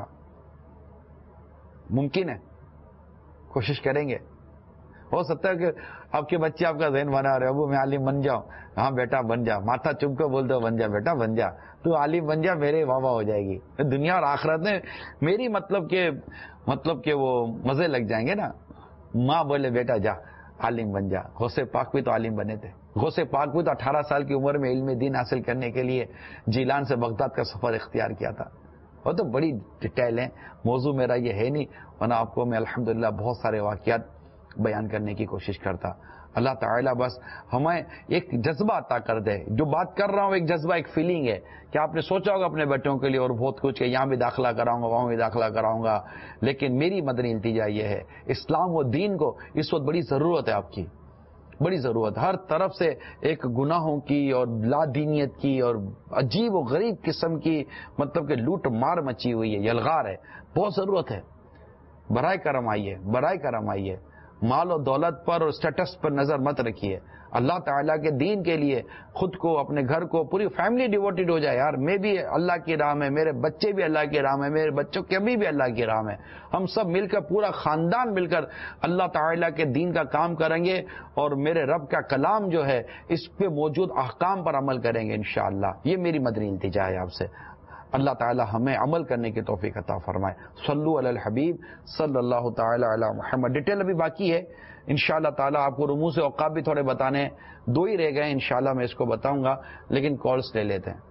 ممکن ہے، کوشش کریں گے. ہو سکتا ہے کہ آپ کے بچے آپ کا ذہن بنا رہے، ابو میں عالم بن جاؤں. ہاں بیٹا بن جا، ماتھا چوم کے بول دو بن جا بیٹا بن جا، تو عالم بن جا، میرے واہ واہ ہو جائے گی. دنیا اور آخرت میں میری مطلب کہ وہ مزے لگ جائیں گے نا. ماں بولے بیٹا جا عالم بن جا. غوث پاک بھی تو عالم بنے تھے. غوث پاک بھی تو 18 سال کی عمر میں علم دین حاصل کرنے کے لیے جیلان سے بغداد کا سفر اختیار کیا تھا. وہ تو بڑی ڈیٹیل ہے، موضوع میرا یہ ہے نہیں، ورنہ آپ کو میں الحمدللہ بہت سارے واقعات بیان کرنے کی کوشش کرتا. اللہ تعالیٰ بس ہمیں ایک جذبہ عطا کر دے. جو بات کر رہا ہوں ایک جذبہ، ایک فیلنگ ہے کہ آپ نے سوچا ہوگا اپنے بیٹوں کے لیے اور بہت کچھ کہ یہاں بھی داخلہ کراؤں گا، وہاں بھی داخلہ کراؤں گا، لیکن میری مدنی التجا یہ ہے، اسلام و دین کو اس وقت بڑی ضرورت ہے، آپ کی بڑی ضرورت. ہر طرف سے ایک گناہوں کی اور لا دینیت کی اور عجیب و غریب قسم کی مطلب کہ لوٹ مار مچی ہوئی ہے، یلغار ہے. بہت ضرورت ہے. برائے کرم آئیے، برائے کرم آئیے. مال و دولت پر اور سٹیٹس پر نظر مت رکھیے. اللہ تعالیٰ کے دین کے لیے خود کو، اپنے گھر کو، پوری فیملی ڈیووٹڈ ہو جائے. یار میں بھی اللہ کی راہ میں، میرے بچے بھی اللہ کی راہ میں، میرے بچوں کے بھی اللہ کی راہ میں، ہم سب مل کر، پورا خاندان مل کر اللہ تعالیٰ کے دین کا کام کریں گے اور میرے رب کا کلام جو ہے اس پہ موجود احکام پر عمل کریں گے انشاءاللہ. یہ میری مدنی التجا ہے آپ سے. اللہ تعالی ہمیں عمل کرنے کی توفیق عطا فرمائے. صلو علی الحبیب صلی اللہ تعالی علی محمد. ڈیٹیل ابھی باقی ہے انشاءاللہ تعالی. آپ کو رموز اوقاف بھی تھوڑے بتانے ہیں، 2 ہی رہ گئے انشاءاللہ، میں اس کو بتاؤں گا، لیکن کالز لے لیتے ہیں.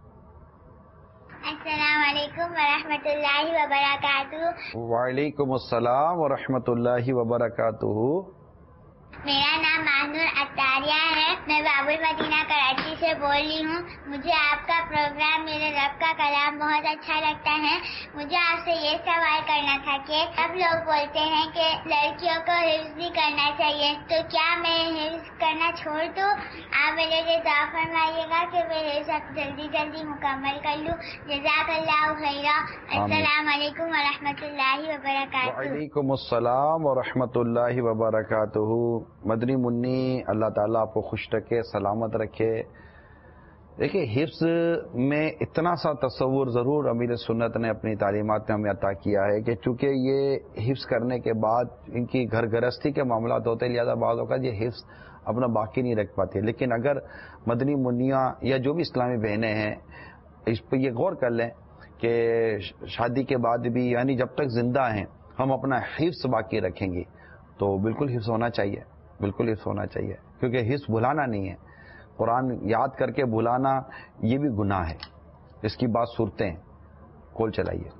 السلام علیکم ورحمۃ اللہ وبرکاتہ. وعلیکم السلام ورحمۃ اللہ وبرکاتہ. میرا نام ماہنور اطاریہ ہے، میں باب المدینہ کراچی سے بول رہی ہوں. مجھے آپ کا پروگرام میرے رب کا کلام بہت اچھا لگتا ہے. مجھے آپ سے یہ سوال کرنا تھا کہ سب لوگ بولتے ہیں کہ لڑکیوں کو حفظ بھی کرنا چاہیے، تو کیا میں حفظ کرنا چھوڑ دوں؟ آپ میرے لیے دعا فرمائیے گا کہ میں حفظ جلدی مکمل کر لوں. جزاک اللہ خیرا. السلام علیکم ورحمۃ اللہ وبرکاتہ. وعلیکم السلام ورحمۃ اللہ وبرکاتہ. مدنی منی اللہ تعالیٰ آپ کو خوش رکھے، سلامت رکھے. دیکھیں حفظ میں اتنا سا تصور ضرور امیر سنت نے اپنی تعلیمات میں ہمیں عطا کیا ہے کہ چونکہ یہ حفظ کرنے کے بعد ان کی گھر گرہستی کے معاملات ہوتے ہیں، لہٰذا بعض اوقات یہ حفظ اپنا باقی نہیں رکھ پاتی. لیکن اگر مدنی منیاں یا جو بھی اسلامی بہنیں ہیں اس پہ یہ غور کر لیں کہ شادی کے بعد بھی، یعنی جب تک زندہ ہیں، ہم اپنا حفظ باقی رکھیں گی تو بالکل حفظ ہونا چاہیے، بالکل حفظ ہونا چاہیے. کیونکہ حفظ بھلانا نہیں ہے. قرآن یاد کر کے بھلانا یہ بھی گناہ ہے. اس کی بات صورتیں. کال چلائیے.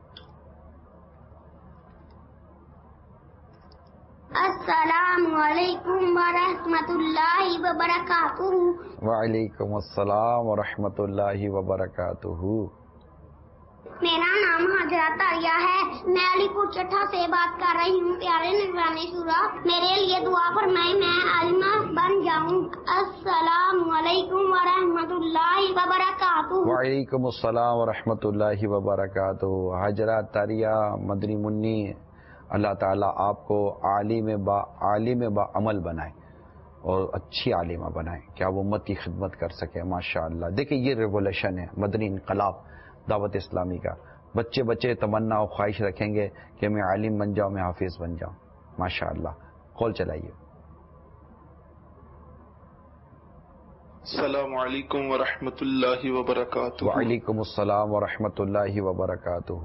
السلام علیکم ورحمۃ اللہ وبرکاتہ. وعلیکم السلام ورحمۃ اللہ وبرکاتہ. میرا نام حضرت عالیہ ہے، میں علی پور چٹھا سے بات کر رہی ہوں. پیارے نگرانی شورا میرے لیے دعا فرمائے، میں عالمہ بن جاؤں. السلام علیکم ورحمۃ اللہ وبرکاتہ. وعلیکم السلام ورحمۃ اللہ وبرکاتہ. حضرت عالیہ مدنی منی اللہ تعالیٰ آپ کو عالم با عمل بنائے اور اچھی عالمہ بنائے کہ آپ امت کی خدمت کر سکیں. ماشاء اللہ. دیکھیں یہ ریولیوشن ہے، مدنی انقلاب دعوت اسلامی کا. بچے تمنا اور خواہش رکھیں گے کہ میں عالم بن جاؤں، میں حافظ بن جاؤں. ماشاء اللہ. کال چلائیے. السلام علیکم ورحمۃ اللہ وبرکاتہ. وعلیکم السلام ورحمۃ اللہ وبرکاتہ.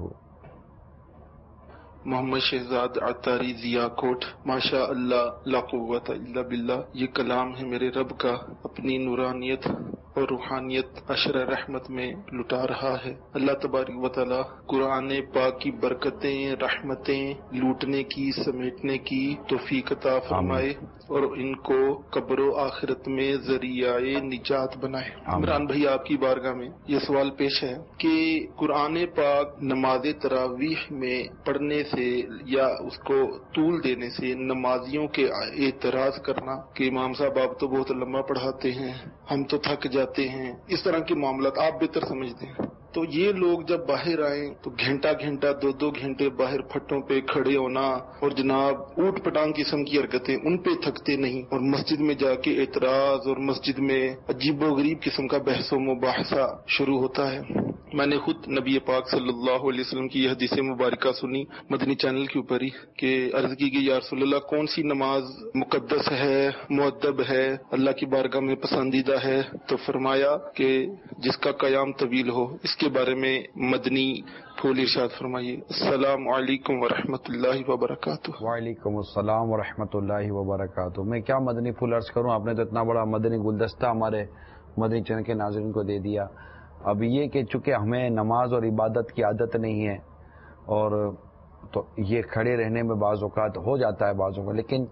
محمد شہزاد عطاری ضیا کوٹ. ماشاء اللہ لا قوت الا باللہ. یہ کلام ہے میرے رب کا، اپنی نورانیت اور روحانیت عشر رحمت میں لٹا رہا ہے. اللہ تبارک و تعالی قرآن پاک کی برکتیں، رحمتیں لوٹنے کی، سمیٹنے کی توفیق عطا فرمائے اور ان کو قبر و آخرت میں ذریعہ نجات بنائے. عمران بھائی آپ کی بارگاہ میں یہ سوال پیش ہے کہ قرآن پاک نماز تراویح میں پڑھنے سے یا اس کو طول دینے سے نمازیوں کے اعتراض کرنا کہ امام صاحب آپ تو بہت لمبا پڑھاتے ہیں، ہم تو تھک جاتے ہیں، اس طرح کے معاملات آپ بہتر سمجھتے ہیں. تو یہ لوگ جب باہر آئیں تو گھنٹہ 2 گھنٹے باہر پھٹوں پہ کھڑے ہونا اور جناب اوٹ پٹانگ قسم کی حرکتیں، ان پہ تھکتے نہیں اور مسجد میں جا کے اعتراض اور مسجد میں عجیب و غریب قسم کا بحث و مباحثہ شروع ہوتا ہے. میں نے خود نبی پاک صلی اللہ علیہ وسلم کی یہ حدیث مبارکہ سنی مدنی چینل کے اوپر ہی کہ عرض کی کہ یا رسول اللہ کون سی نماز مقدس ہے، مؤدب ہے، اللہ کی بارگاہ میں پسندیدہ ہے؟ تو فرمایا کہ جس کا قیام طویل ہو. اس کے بارے میں مدنی پھول ارشاد فرمائیے. السلام علیکم ورحمۃ اللہ وبرکاتہ. وعلیکم السلام ورحمۃ اللہ وبرکاتہ. میں کیا مدنی پھول عرض کروں، آپ نے تو اتنا بڑا مدنی گلدستہ ہمارے مدنی چینل کے ناظرین کو دے دیا. اب یہ کہ چونکہ ہمیں نماز اور عبادت کی عادت نہیں ہے اور تو یہ کھڑے رہنے میں بعض اوقات ہو جاتا ہے بعضوں کو، لیکن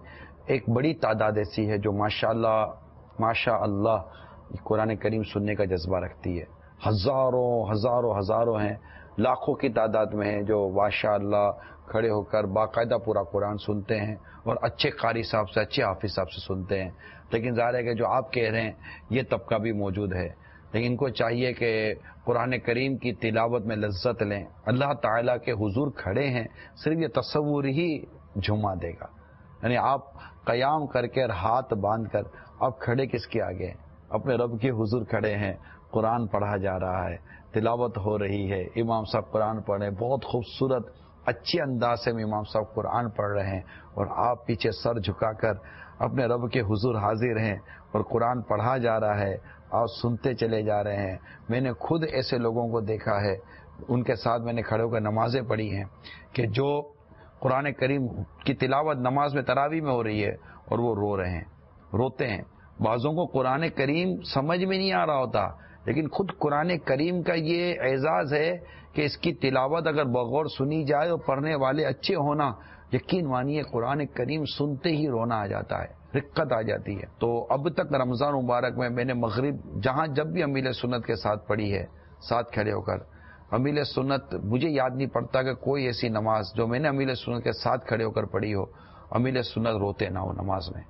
ایک بڑی تعداد ایسی ہے جو ماشاء اللہ قرآن کریم سننے کا جذبہ رکھتی ہے. ہزاروں ہیں، لاکھوں کی تعداد میں ہیں جو ماشاء اللہ کھڑے ہو کر باقاعدہ پورا قرآن سنتے ہیں اور اچھے قاری صاحب سے، اچھے حافظ صاحب سے سنتے ہیں. لیکن ظاہر ہے کہ جو آپ کہہ رہے ہیں یہ طبقہ بھی موجود ہے، لیکن ان کو چاہیے کہ قرآن کریم کی تلاوت میں لذت لیں. اللہ تعالیٰ کے حضور کھڑے ہیں، صرف یہ تصور ہی جھما دے گا. یعنی آپ قیام کر کے ہاتھ باندھ کر آپ کھڑے کس کے آگے ہیں؟ اپنے رب کے حضور کھڑے ہیں، قرآن پڑھا جا رہا ہے، تلاوت ہو رہی ہے، امام صاحب قرآن پڑھ رہے ہیں، بہت خوبصورت اچھے انداز سے امام صاحب قرآن پڑھ رہے ہیں، اور آپ پیچھے سر جھکا کر اپنے رب کے حضور حاضر ہیں اور قرآن پڑھا جا رہا ہے، آپ سنتے چلے جا رہے ہیں. میں نے خود ایسے لوگوں کو دیکھا ہے، ان کے ساتھ میں نے کھڑے ہو کر نمازیں پڑھی ہیں کہ جو قرآن کریم کی تلاوت نماز میں تراویح میں ہو رہی ہے اور وہ رو رہے ہیں، روتے ہیں. بعضوں کو قرآن کریم سمجھ میں نہیں آ رہا ہوتا، لیکن خود قرآن کریم کا یہ اعزاز ہے کہ اس کی تلاوت اگر بغور سنی جائے اور پڑھنے والے اچھے ہونا، یقین مانیے قرآن کریم سنتے ہی رونا آ جاتا ہے، رقت آ جاتی ہے. تو اب تک رمضان مبارک میں نے مغرب جہاں جب بھی امیل سنت کے ساتھ پڑھی ہے، ساتھ کھڑے ہو کر امیل سنت، مجھے یاد نہیں پڑتا کہ کوئی ایسی نماز جو میں نے امیل سنت کے ساتھ کھڑے ہو کر پڑھی ہو امیل سنت روتے نہ ہو نماز میں.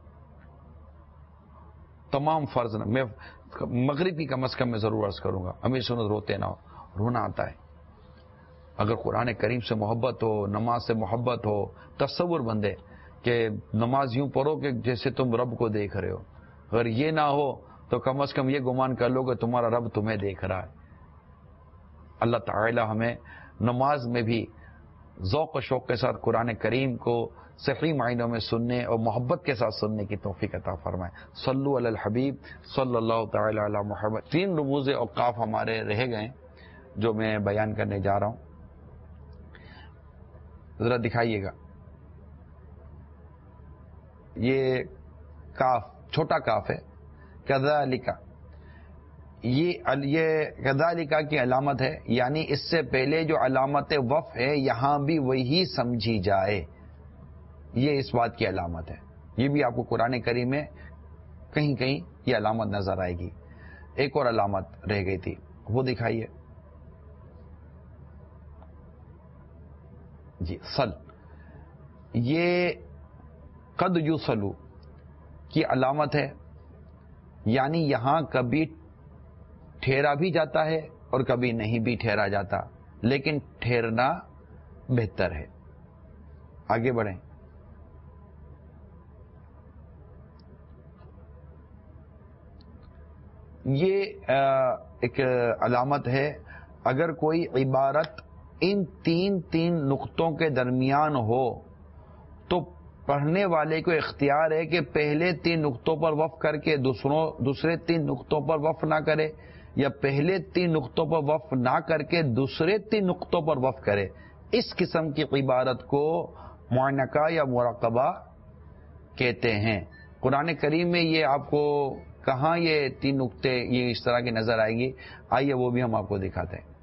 تمام فرض میں مغرب کی کم از کم میں ضرور عرض کروں گا، امیل سنت روتے نہ ہو. رونا آتا ہے اگر قرآن کریم سے محبت ہو، نماز سے محبت ہو. تصور بندے کہ نماز یوں پڑھو کہ جیسے تم رب کو دیکھ رہے ہو. اگر یہ نہ ہو تو کم از کم یہ گمان کر لو کہ تمہارا رب تمہیں دیکھ رہا ہے. اللہ تعالی ہمیں نماز میں بھی ذوق و شوق کے ساتھ قرآن کریم کو صحیح معنوں میں سننے اور محبت کے ساتھ سننے کی توفیق عطا فرمائے. صلو علی الحبیب صلی اللہ تعالی علی محمد. 3 رموز اوقاف ہمارے رہ گئے جو میں بیان کرنے جا رہا ہوں، ذرا دکھائیے گا. یہ کاف چھوٹا کاف ہے، کذالک، یہ کذالک کی علامت ہے، یعنی اس سے پہلے جو علامت وقف ہے یہاں بھی وہی سمجھی جائے، یہ اس بات کی علامت ہے. یہ بھی آپ کو قرآن کریم میں کہیں کہیں یہ علامت نظر آئے گی. ایک اور علامت رہ گئی تھی، وہ دکھائیے جی. صل، یہ قد یوصلو کی علامت ہے، یعنی یہاں کبھی ٹھہرا بھی جاتا ہے اور کبھی نہیں بھی ٹھہرا جاتا، لیکن ٹھہرنا بہتر ہے. آگے بڑھیں. یہ ایک علامت ہے، اگر کوئی عبارت ان تین نقطوں کے درمیان ہو تو پڑھنے والے کو اختیار ہے کہ پہلے 3 نقطوں پر وقف کر کے دوسرے 3 نقطوں پر وقف نہ کرے، یا پہلے 3 نقطوں پر وقف نہ کر کے دوسرے 3 نقطوں پر وقف کرے. اس قسم کی عبارت کو معانقہ یا مراقبہ کہتے ہیں. قرآن کریم میں یہ آپ کو کہاں یہ 3 نقطے یہ اس طرح کی نظر آئے گی، آئیے وہ بھی ہم آپ کو دکھاتے ہیں.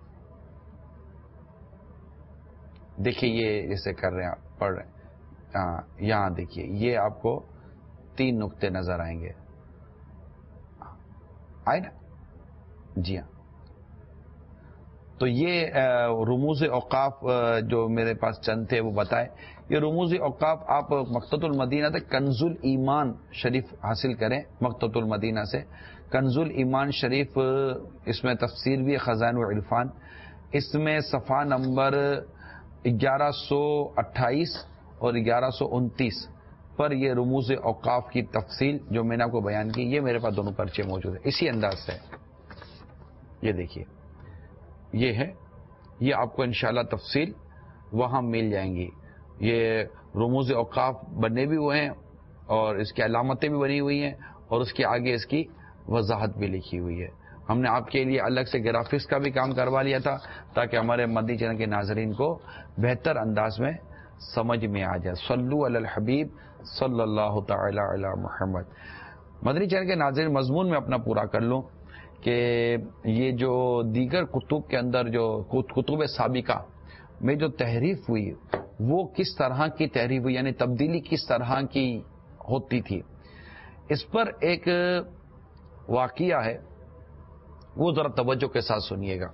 دیکھیے یہ جیسے کر رہے ہیں، پڑھ رہے ہیں، یہاں دیکھیے یہ آپ کو 3 نقطے نظر آئیں گے. آئے نا؟ جی ہاں. تو یہ رموز اوقاف جو میرے پاس چند تھے وہ بتائے. یہ رموز اوقاف آپ مکتبۃ المدینہ سے کنز الایمان شریف حاصل کریں. مکتبۃ المدینہ سے کنز الایمان شریف، اس میں تفسیر بھی خزائن العرفان، اس میں صفحہ نمبر 1128 اور 1129 پر یہ رموز اوقاف کی تفصیل جو میں نے آپ کو بیان کی، یہ میرے پاس دونوں پرچے موجود ہیں اسی انداز سے. یہ دیکھیے یہ ہے، یہ آپ کو انشاءاللہ تفصیل وہاں مل جائیں گی. یہ رموز اوقاف بنے بھی ہوئے ہیں اور اس کی علامتیں بھی بنی ہوئی ہیں اور اس کے آگے اس کی وضاحت بھی لکھی ہوئی ہے. ہم نے آپ کے لیے الگ سے گرافکس کا بھی کام کروا لیا تھا تاکہ ہمارے مدنی چینل کے ناظرین کو بہتر انداز میں سمجھ میں آ جائے. صلو علی الحبیب صلی اللہ تعالی علی محمد. مدنی چینل کے ناظرین، مضمون میں اپنا پورا کر لوں کہ یہ جو دیگر کتب کے اندر جو کتب سابقہ میں جو تحریف ہوئی وہ کس طرح کی تحریف ہوئی، یعنی تبدیلی کس طرح کی ہوتی تھی. اس پر ایک واقعہ ہے، وہ ذرا توجہ کے ساتھ سنیے گا.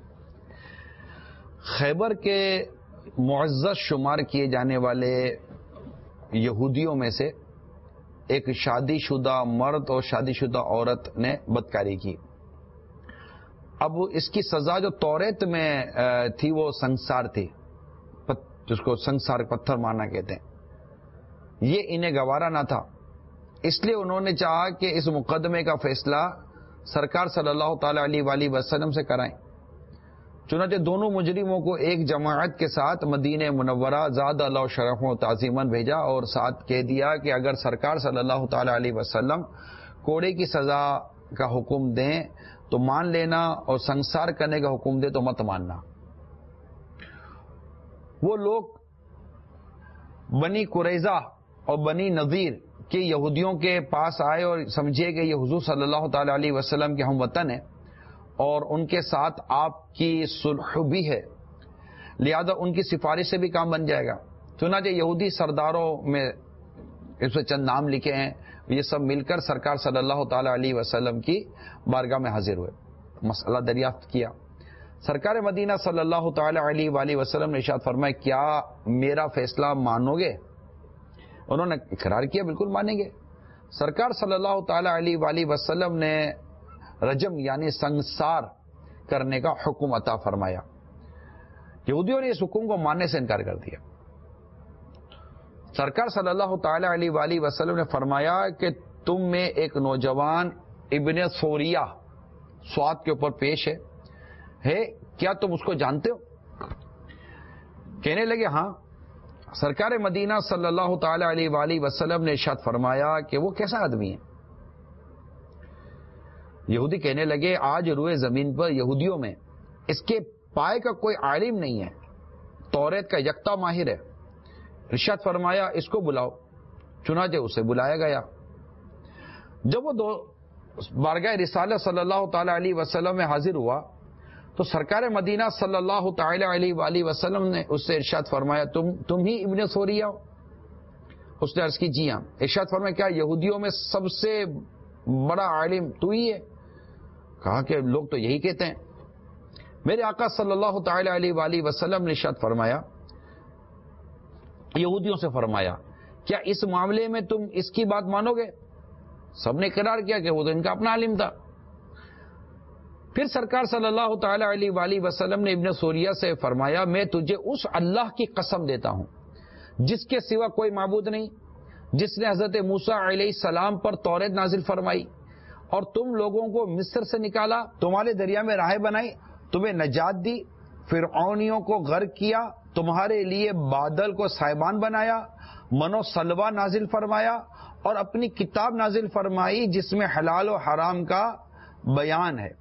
خیبر کے معزز شمار کیے جانے والے یہودیوں میں سے ایک شادی شدہ مرد اور شادی شدہ عورت نے بدکاری کی. اب اس کی سزا جو توریت میں تھی وہ سنگسار تھی، جس کو سنگسار پتھر مارنا کہتے ہیں. یہ انہیں گوارا نہ تھا، اس لیے انہوں نے چاہا کہ اس مقدمے کا فیصلہ سرکار صلی اللہ تعالی علیہ وآلہ وسلم سے کرائیں. چنانچہ دونوں مجرموں کو ایک جماعت کے ساتھ مدینہ منورہ زاد اللہ شرف و تعظیماً بھیجا اور ساتھ کہہ دیا کہ اگر سرکار صلی اللہ تعالی علیہ وسلم کوڑے کی سزا کا حکم دیں تو مان لینا، اور سنسار کرنے کا حکم دے تو مت ماننا. وہ لوگ بنی قریظہ اور بنی نذیر کے یہودیوں کے پاس آئے اور سمجھے کہ یہ حضور صلی اللہ تعالی علیہ وسلم کے ہم وطن ہیں اور ان کے ساتھ آپ کی صلح بھی ہے، لہذا ان کی سفارش سے بھی کام بن جائے گا. چنانچہ یہودی سرداروں میں اس میں چند نام لکھے ہیں، یہ سب مل کر سرکار صلی اللہ تعالی علیہ وسلم کی بارگاہ میں حاضر ہوئے، مسئلہ دریافت کیا. سرکار مدینہ صلی اللہ تعالی علیہ وآلہ وسلم نے ارشاد فرمایا کیا میرا فیصلہ مانو گے؟ انہوں نے اقرار کیا بالکل مانیں گے. سرکار صلی اللہ تعالی علیہ وآلہ وسلم نے رجم یعنی سنگسار کرنے کا حکم عطا فرمایا. یہودیوں نے اس حکم کو ماننے سے انکار کر دیا. سرکار صلی اللہ تعالی علیہ وآلہ وسلم نے فرمایا کہ تم میں ایک نوجوان ابن سوریہ سواد کے اوپر پیش ہے، کیا تم اس کو جانتے ہو؟ کہنے لگے ہاں. سرکار مدینہ صلی اللہ تعالی علیہ وآلہ وسلم نے ارشاد فرمایا کہ وہ کیسا آدمی ہے؟ یہودی کہنے لگے آج روئے زمین پر یہودیوں میں اس کے پائے کا کوئی عالم نہیں ہے، توریت کا یکتا ماہر ہے. ارشاد فرمایا اس کو بلاؤ. چنانچہ اسے بلایا گیا. جب وہ بارگاہ رسالت صلی اللہ تعالی علیہ وسلم میں حاضر ہوا تو سرکار مدینہ صلی اللہ تعالی علیہ وآلہ وسلم نے اس سے ارشاد فرمایا تم ہی ابن سوریہ ہو؟ اس نے عرض کی جی ہاں. ارشاد فرمایا کیا یہودیوں میں سب سے بڑا عالم تو ہی ہے؟ کہا کہ لوگ تو یہی کہتے ہیں. میرے آقا صلی اللہ تعالی علیہ وآلہ وسلم نے ارشاد فرمایا یہودیوں سے فرمایا کیا اس معاملے میں تم اس کی بات مانو گے؟ سب نے اقرار کیا کہ وہ تو ان کا اپنا عالم تھا. پھر سرکار صلی اللہ تعالی علیہ وآلہ وسلم نے ابن سوریہ سے فرمایا میں تجھے اس اللہ کی قسم دیتا ہوں جس کے سوا کوئی معبود نہیں، جس نے حضرت موسیٰ علیہ السلام پر توریت نازل فرمائی اور تم لوگوں کو مصر سے نکالا، تمہارے دریا میں راہیں بنائی، تمہیں نجات دی، فرعونیوں کو غرق کیا، تمہارے لیے بادل کو سائبان بنایا، من و سلوہ نازل فرمایا اور اپنی کتاب نازل فرمائی جس میں حلال و حرام کا بیان ہے.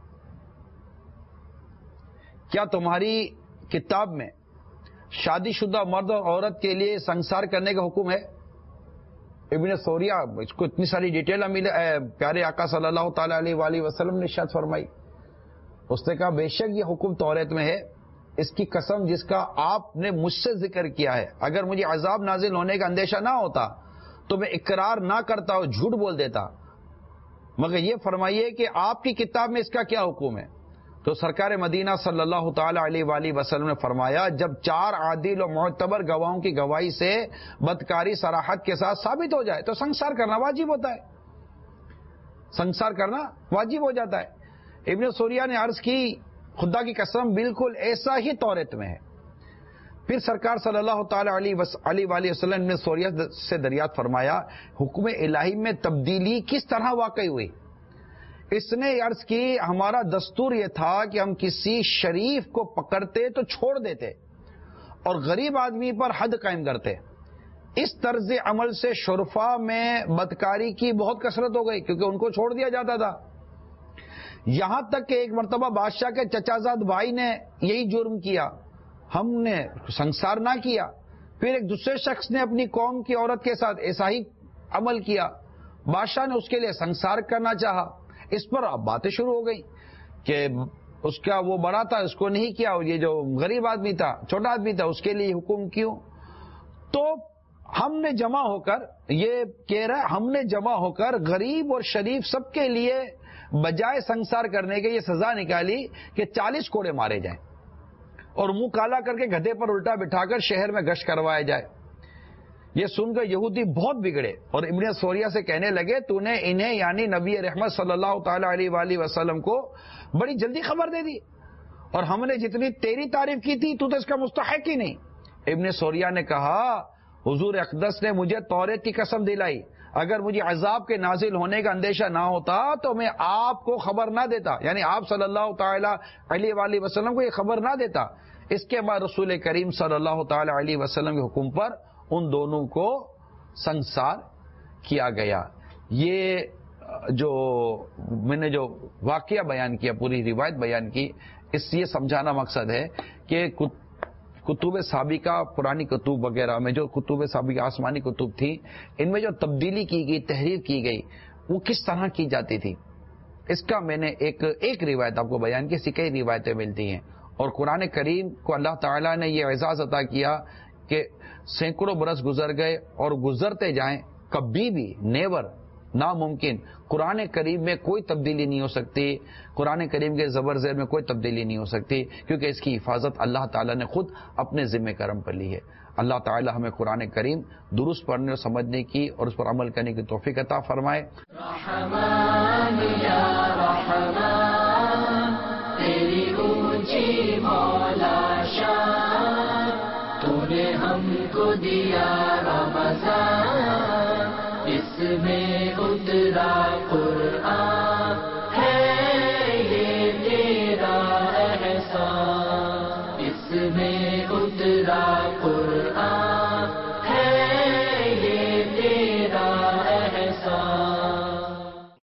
کیا تمہاری کتاب میں شادی شدہ مرد اور عورت کے لیے سنسار کرنے کا حکم ہے؟ ابن سوریہ اس کو اتنی ساری ڈیٹیل ملے پیارے آقا صلی اللہ تعالی علیہ وآلہ وسلم نے ارشاد فرمائی. اس نے کہا بے شک یہ حکم توریت میں ہے، اس کی قسم جس کا آپ نے مجھ سے ذکر کیا ہے، اگر مجھے عذاب نازل ہونے کا اندیشہ نہ ہوتا تو میں اقرار نہ کرتا اور جھوٹ بول دیتا، مگر یہ فرمائیے کہ آپ کی کتاب میں اس کا کیا حکم ہے؟ تو سرکار مدینہ صلی اللہ تعالی علیہ وآلہ وسلم نے فرمایا جب 4 عادل و معتبر گواہوں کی گواہی سے بدکاری صراحت کے ساتھ ثابت ہو جائے تو سنسار کرنا واجب ہوتا ہے، سنسار کرنا واجب ہو جاتا ہے. ابن سوریہ نے عرض کی خدا کی قسم بالکل ایسا ہی توریت میں ہے. پھر سرکار صلی اللہ تعالی علیہ وآلہ وسلم نے سوریہ سے دریافت فرمایا حکم الہی میں تبدیلی کس طرح واقع ہوئی؟ اس نے عرض کی ہمارا دستور یہ تھا کہ ہم کسی شریف کو پکڑتے تو چھوڑ دیتے اور غریب آدمی پر حد قائم کرتے. اس طرز عمل سے شرفا میں بدکاری کی بہت کثرت ہو گئی کیونکہ ان کو چھوڑ دیا جاتا تھا. یہاں تک کہ ایک مرتبہ بادشاہ کے چچا زاد بھائی نے یہی جرم کیا، ہم نے سنسار نہ کیا. پھر ایک دوسرے شخص نے اپنی قوم کی عورت کے ساتھ ایسا ہی عمل کیا، بادشاہ نے اس کے لیے سنسار کرنا چاہا. اس پر اب باتیں شروع ہو گئی کہ اس کا وہ بڑا تھا اس کو نہیں کیا، اور یہ جو غریب آدمی تھا چھوٹا آدمی تھا اس کے لیے حکم کیوں؟ تو ہم نے جمع ہو کر، یہ کہہ رہا ہے ہم نے جمع ہو کر غریب اور شریف سب کے لیے بجائے سنسار کرنے کے یہ سزا نکالی کہ 40 کوڑے مارے جائیں اور منہ کالا کر کے گدھے پر الٹا بٹھا کر شہر میں گشت کروایا جائے۔ یہ سن کر یہودی بہت بگڑے اور ابن سوریہ سے کہنے لگے تو نے انہیں یعنی نبی رحمت صلی اللہ تعالی علیہ وآلہ وسلم کو بڑی جلدی خبر دے دی، اور ہم نے جتنی تیری تعریف کی تھی تو اس کا مستحق ہی نہیں۔ ابن سوریہ نے کہا حضور اقدس نے مجھے توریت کی قسم دلائی، اگر مجھے عذاب کے نازل ہونے کا اندیشہ نہ ہوتا تو میں آپ کو خبر نہ دیتا، یعنی آپ صلی اللہ تعالی علیہ وآلہ وسلم کو یہ خبر نہ دیتا۔ اس کے بعد رسول کریم صلی اللہ تعالی علیہ وسلم کے حکم پر ان دونوں کو سنسار کیا گیا۔ یہ جو میں نے جو واقعہ بیان کیا، پوری روایت بیان کی، اس یہ سمجھانا مقصد ہے کہ کتب سابقہ پرانی کتب وغیرہ میں جو کتب سابقہ آسمانی کتب تھی، ان میں جو تبدیلی کی گئی، تحریر کی گئی، وہ کس طرح کی جاتی تھی، اس کا میں نے ایک روایت آپ کو بیان کی، اسی کئی روایتیں ملتی ہیں۔ اور قرآن کریم کو اللہ تعالیٰ نے یہ اعزاز عطا کیا کہ سینکڑوں برس گزر گئے اور گزرتے جائیں، کبھی بھی نیور، ناممکن، قرآن کریم میں کوئی تبدیلی نہیں ہو سکتی، قرآن کریم کے زبر زیر میں کوئی تبدیلی نہیں ہو سکتی، کیونکہ اس کی حفاظت اللہ تعالیٰ نے خود اپنے ذمہ کرم پر لی ہے۔ اللہ تعالیٰ ہمیں قرآن کریم درست پڑھنے اور سمجھنے کی اور اس پر عمل کرنے کی توفیق عطا فرمائے۔ رحمان یا رحمان تیری اونچی مولا شان، تو نے ہم کو دیا رمضان، اس میں اترا قرآن۔